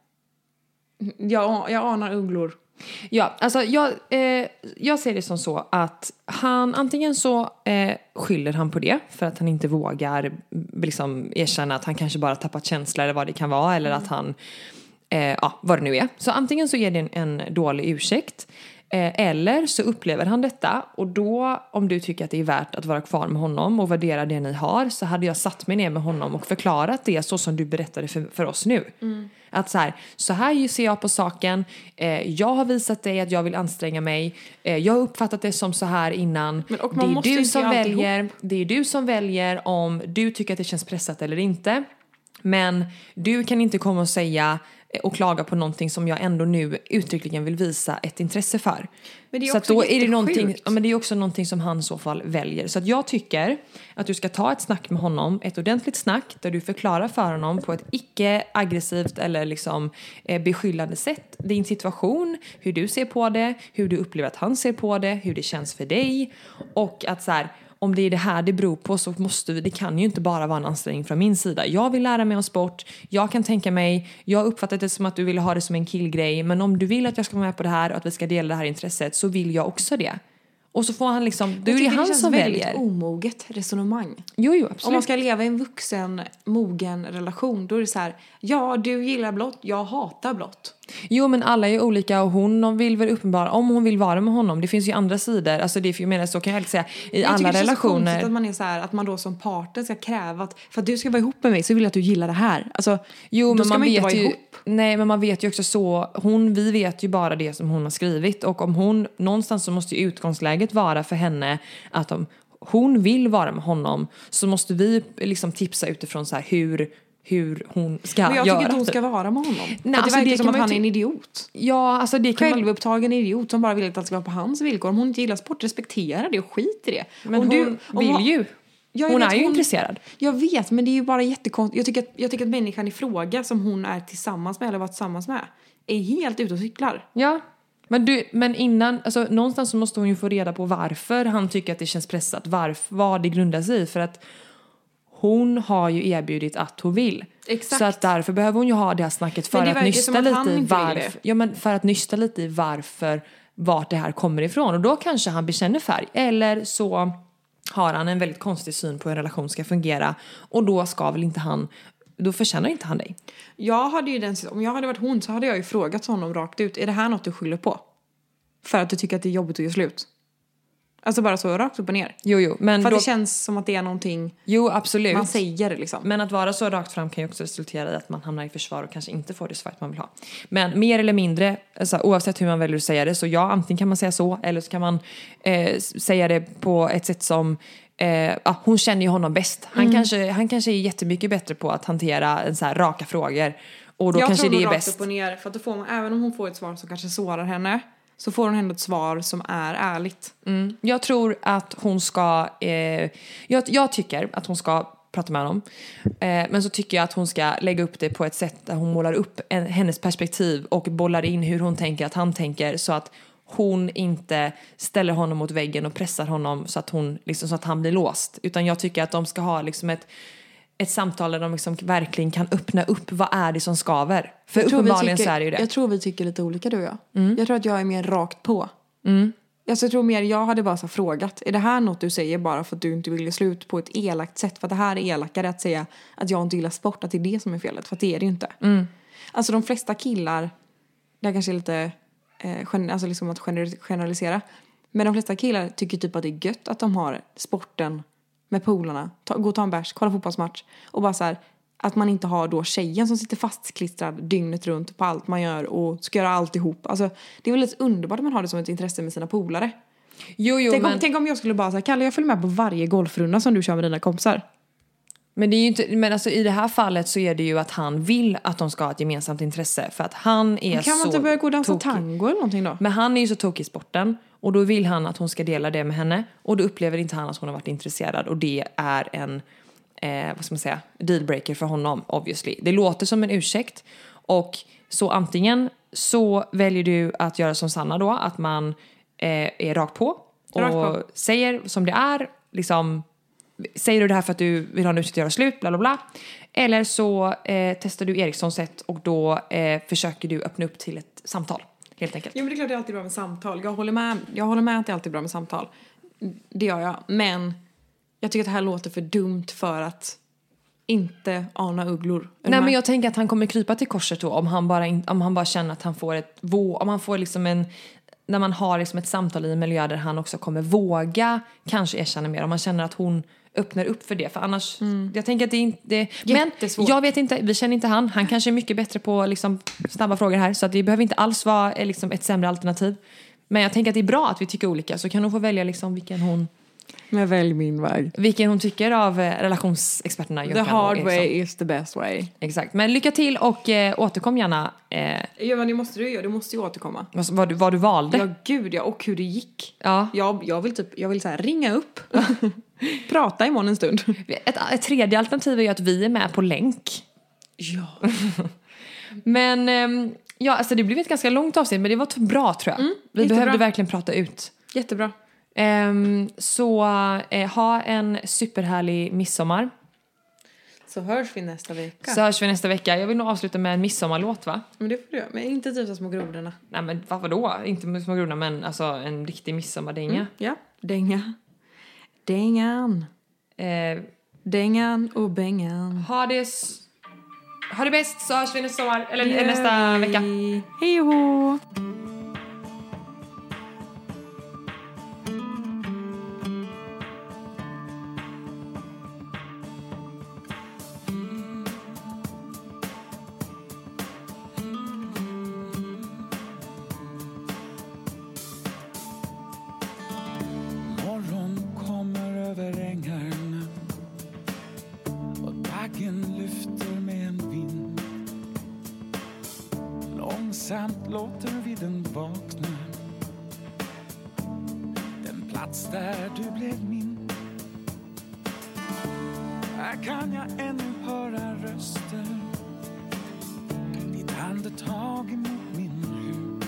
jag jag anar ugglor. Ja, alltså jag, eh, jag ser det som så att han antingen så eh, skyller han på det för att han inte vågar liksom erkänna att han kanske bara tappat känslor eller vad det kan vara, eller mm. att han, eh, ja, vad det nu är. Så antingen så är det en, en dålig ursäkt eh, eller så upplever han detta, och då om du tycker att det är värt att vara kvar med honom och värdera det ni har, så hade jag satt mig ner med honom och förklarat det så som du berättade för, för oss nu. Mm. Att så här, så här ser jag på saken. Eh, jag har visat dig att jag vill anstränga mig. Eh, jag har uppfattat det som så här innan. Men, och man det är du som väljer. Ihop. Det är du som väljer om du tycker att det känns pressat eller inte. Men du kan inte komma och säga och klaga på någonting som jag ändå nu uttryckligen vill visa ett intresse för. Men det är så också att då är det någonting, ja, men det är också någonting som han i så fall väljer. Så att jag tycker att du ska ta ett snack med honom, ett ordentligt snack där du förklarar för honom på ett icke-aggressivt eller liksom eh, beskyllande sätt din situation, hur du ser på det, hur du upplever att han ser på det, hur det känns för dig, och att så här, om det är det här det beror på så måste vi, det kan ju inte bara vara en ansträngning från min sida. Jag vill lära mig om sport, jag kan tänka mig, jag uppfattar det som att du vill ha det som en killgrej, men om du vill att jag ska vara med på det här och att vi ska dela det här intresset så vill jag också det. Och så får han liksom, då är det han det som väljer. Det känns väldigt omoget resonemang. Jo, jo, absolut. Om man ska leva i en vuxen, mogen relation, då är det så här, ja, du gillar blått, jag hatar blått. Jo, men alla är olika och hon vill väl uppenbara, om hon vill vara med honom. Det finns ju andra sidor, alltså det är, jag menar, så kan jag alltid säga i jag alla relationer. Jag tycker det är så att man är så här, att man då som partner ska kräva att för att du ska vara ihop med mig så vill jag att du gillar det här. Alltså, jo, men man, man vet ju, ihop. Nej, men man vet ju också så, hon, vi vet ju bara det som hon har skrivit, och om hon, någonstans så måste ju utgångsläget vara för henne att om hon vill vara med honom så måste vi liksom tipsa utifrån så här hur hur hon ska göra. Men jag tycker göra. Att hon ska vara med honom. Nej, för alltså det verkar det som att han ty- är en idiot. Ja, alltså det kan Självupptagen man... idiot som bara vill att han ska vara på hans villkor. Om hon inte gillar sport, respektera det och skit i det. Men om hon du, om vill hon... ju. Ja, hon är ju hon... intresserad. Jag vet, men det är ju bara jättekonstigt. Jag tycker, att, jag tycker att människan i fråga som hon är tillsammans med eller var tillsammans med är helt ute och cyklar. Ja. Men, du, men innan, alltså någonstans så måste hon ju få reda på varför han tycker att det känns pressat. Varför, vad det grundar sig i. För att hon har ju erbjudit att hon vill. Exakt. Så att därför behöver hon ju ha det här snacket för att nysta lite i varför. Ja, men för att nysta lite i varför, vart det här kommer ifrån. Och då kanske han bekänner färg. Eller så har han en väldigt konstig syn på hur en relation ska fungera. Och då ska väl inte han, då förtjänar inte han dig. Jag hade ju den, om jag hade varit hon så hade jag ju frågat honom rakt ut. Är det här något du skyller på? För att du tycker att det är jobbigt att göra slut. Alltså bara så rakt upp och ner. Jo, jo. Men för då... det känns som att det är någonting. Jo, absolut. Man säger liksom. Men att vara så rakt fram kan ju också resultera i att man hamnar i försvar och kanske inte får det svar man vill ha. Men mer eller mindre, alltså, oavsett hur man väljer att säga det, så ja, antingen kan man säga så eller så kan man eh, säga det på ett sätt som eh, ja, hon känner ju honom bäst. Han, mm. kanske, han kanske är jättemycket bättre på att hantera en så här raka frågor. Och då jag kanske tror det är rakt bäst. upp och ner, för att då får man, även om hon får ett svar som kanske sårar henne, så får hon ändå ett svar som är ärligt. Mm. Jag tror att hon ska... Eh, jag, jag tycker att hon ska prata med honom. Eh, men så tycker jag att hon ska lägga upp det på ett sätt där hon målar upp en, hennes perspektiv och bollar in hur hon tänker att han tänker, så att hon inte ställer honom mot väggen och pressar honom så att, hon, liksom, så att han blir låst. Utan jag tycker att de ska ha liksom ett, ett samtal där de liksom verkligen kan öppna upp vad är det som skaver. För uppenbarligen tycker, så är det ju det. Jag tror vi tycker lite olika, du och jag. Mm. Jag tror att jag är mer rakt på. Mm. Alltså, jag tror mer, jag hade bara så frågat, är det här något du säger bara för att du inte vill ge slut på ett elakt sätt? För att det här är elakare att säga att jag inte gillar sport, att det är det som är felet. För att det är det ju inte. Mm. Alltså de flesta killar, det här kanske är lite, eh, gen, alltså liksom att generalisera. Men de flesta killar tycker typ att det är gött att de har sporten med polarna. Ta, gå och ta en bärs, kolla fotbollsmatch. Och bara så här, att man inte har då tjejen som sitter fastklistrad dygnet runt på allt man gör och ska göra allt ihop. Alltså, det är väl lite underbart att man har det som ett intresse med sina polare. Jo, jo, tänk, men... om, tänk om jag skulle bara säga, Kalle, jag följer med på varje golfrunda som du kör med dina kompisar. Men det är ju inte, men alltså i det här fallet så är det ju att han vill att de ska ha ett gemensamt intresse, för att han är men kan så man inte börja gå och dansa tokig. tango eller någonting då? Men han är ju så tokig i sporten, och då vill han att hon ska dela det med henne, och då upplever inte han att hon har varit intresserad, och det är en eh, vad ska man säga, dealbreaker för honom, obviously. Det låter som en ursäkt, och så antingen så väljer du att göra som Sanna då, att man eh, är rakt på och rakt på. säger som det är, liksom. Säger du det här för att du vill ha en ursäkt att göra slut, bla bla bla. Eller så eh, testar du Erikssons sätt, och då eh, försöker du öppna upp till ett samtal, helt enkelt. Jo, men det är klart det är alltid bra med samtal. Jag håller med, jag håller med att det är alltid bra med samtal. Det gör jag. Men jag tycker att det här låter för dumt för att inte ana ugglor. Nej, men jag tänker att han kommer krypa till korset då, om han bara, in, om han bara känner att han får ett vå, om han får liksom en, när man har liksom ett samtal i en miljö där han också kommer våga kanske erkänna mer, om man känner att hon öppnar upp för det, för annars mm. jag tänker att det är inte det, men jag vet inte, vi känner inte han han kanske är mycket bättre på liksom snabba frågor här, så att det behöver inte alls vara liksom ett sämre alternativ, men jag tänker att det är bra att vi tycker olika, så kan hon få välja liksom vilken hon men välj min väg. Vilken hon tycker av eh, relationsexperterna. The hard way is the best way. Exakt, men lycka till och eh, återkom gärna. Eh, ja, men det måste du göra, du måste ju återkomma. vad, vad, du, vad du valde. Ja, gud, ja, och hur det gick. Ja. Jag, jag vill typ, jag vill så här ringa upp. Prata imorgon en stund. Ett, ett tredje alternativ är ju att vi är med på länk. Ja. Men eh, ja, alltså det blev ett ganska långt avsnitt, men det var bra, tror jag. Mm, vi jättebra. behövde verkligen prata ut. Jättebra. Um, så uh, ha en superhärlig midsommar. Så hörs vi nästa vecka. Så hörs vi nästa vecka. Jag vill nog avsluta med en midsommarlåt, va? Men det får du göra. Men inte typ så små grodorna. Nej, men varför då? Inte med små grodorna, men alltså en riktig midsommardänga. Mm, ja, dänga. Dängan. Eh, Dängan och bängan. Ha det, s- ha det bäst, så hörs vi nästa sommar. Eller yeah. nästa vecka. Hej och hå! Låter vi den vakna, den plats där du blev min. Här kan jag ännu höra röster, ditt andetag emot min hud.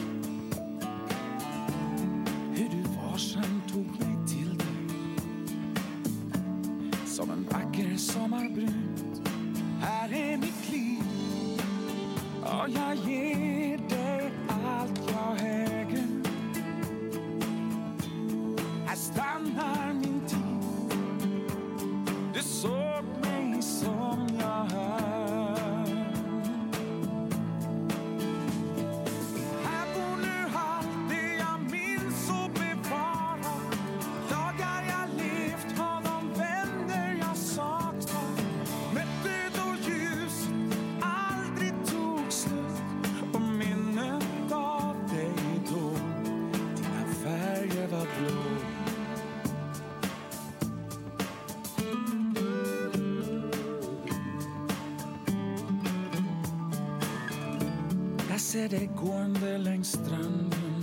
Hur du varsamt tog mig till dig, som en vacker sommarbrud. Här är mitt liv, och jag ger dig allt jag äger. Här stannar min tid. Du såg mig som jag är. Här bor nu allt det jag minns och bevarar. Dagar jag levt, har de vänner jag saknar. Mötte då ljus aldrig tog slut. Jag ser dig gående längs stranden,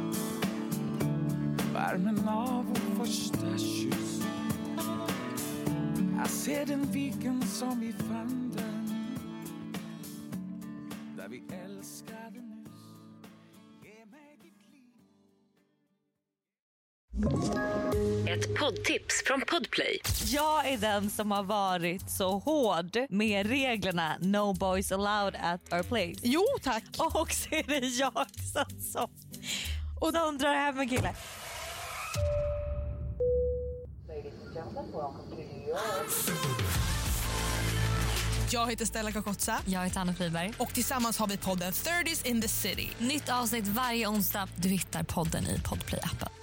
värmen av vår första kyss. Jag ser den viken som vi fann den, där vi älskade nyss. Ge mig ditt liv. Ett poddtips från Podplay. Jag är den som har varit så hård med reglerna No boys allowed at our place. Jo, tack. Och så är det jag som och de drar hem en kille. Jag heter Stella Kakotsa. Jag heter Anna Friberg. Och tillsammans har vi podden thirties in the city. Nytt avsnitt varje onsdag. Du hittar podden i Podplay-appen.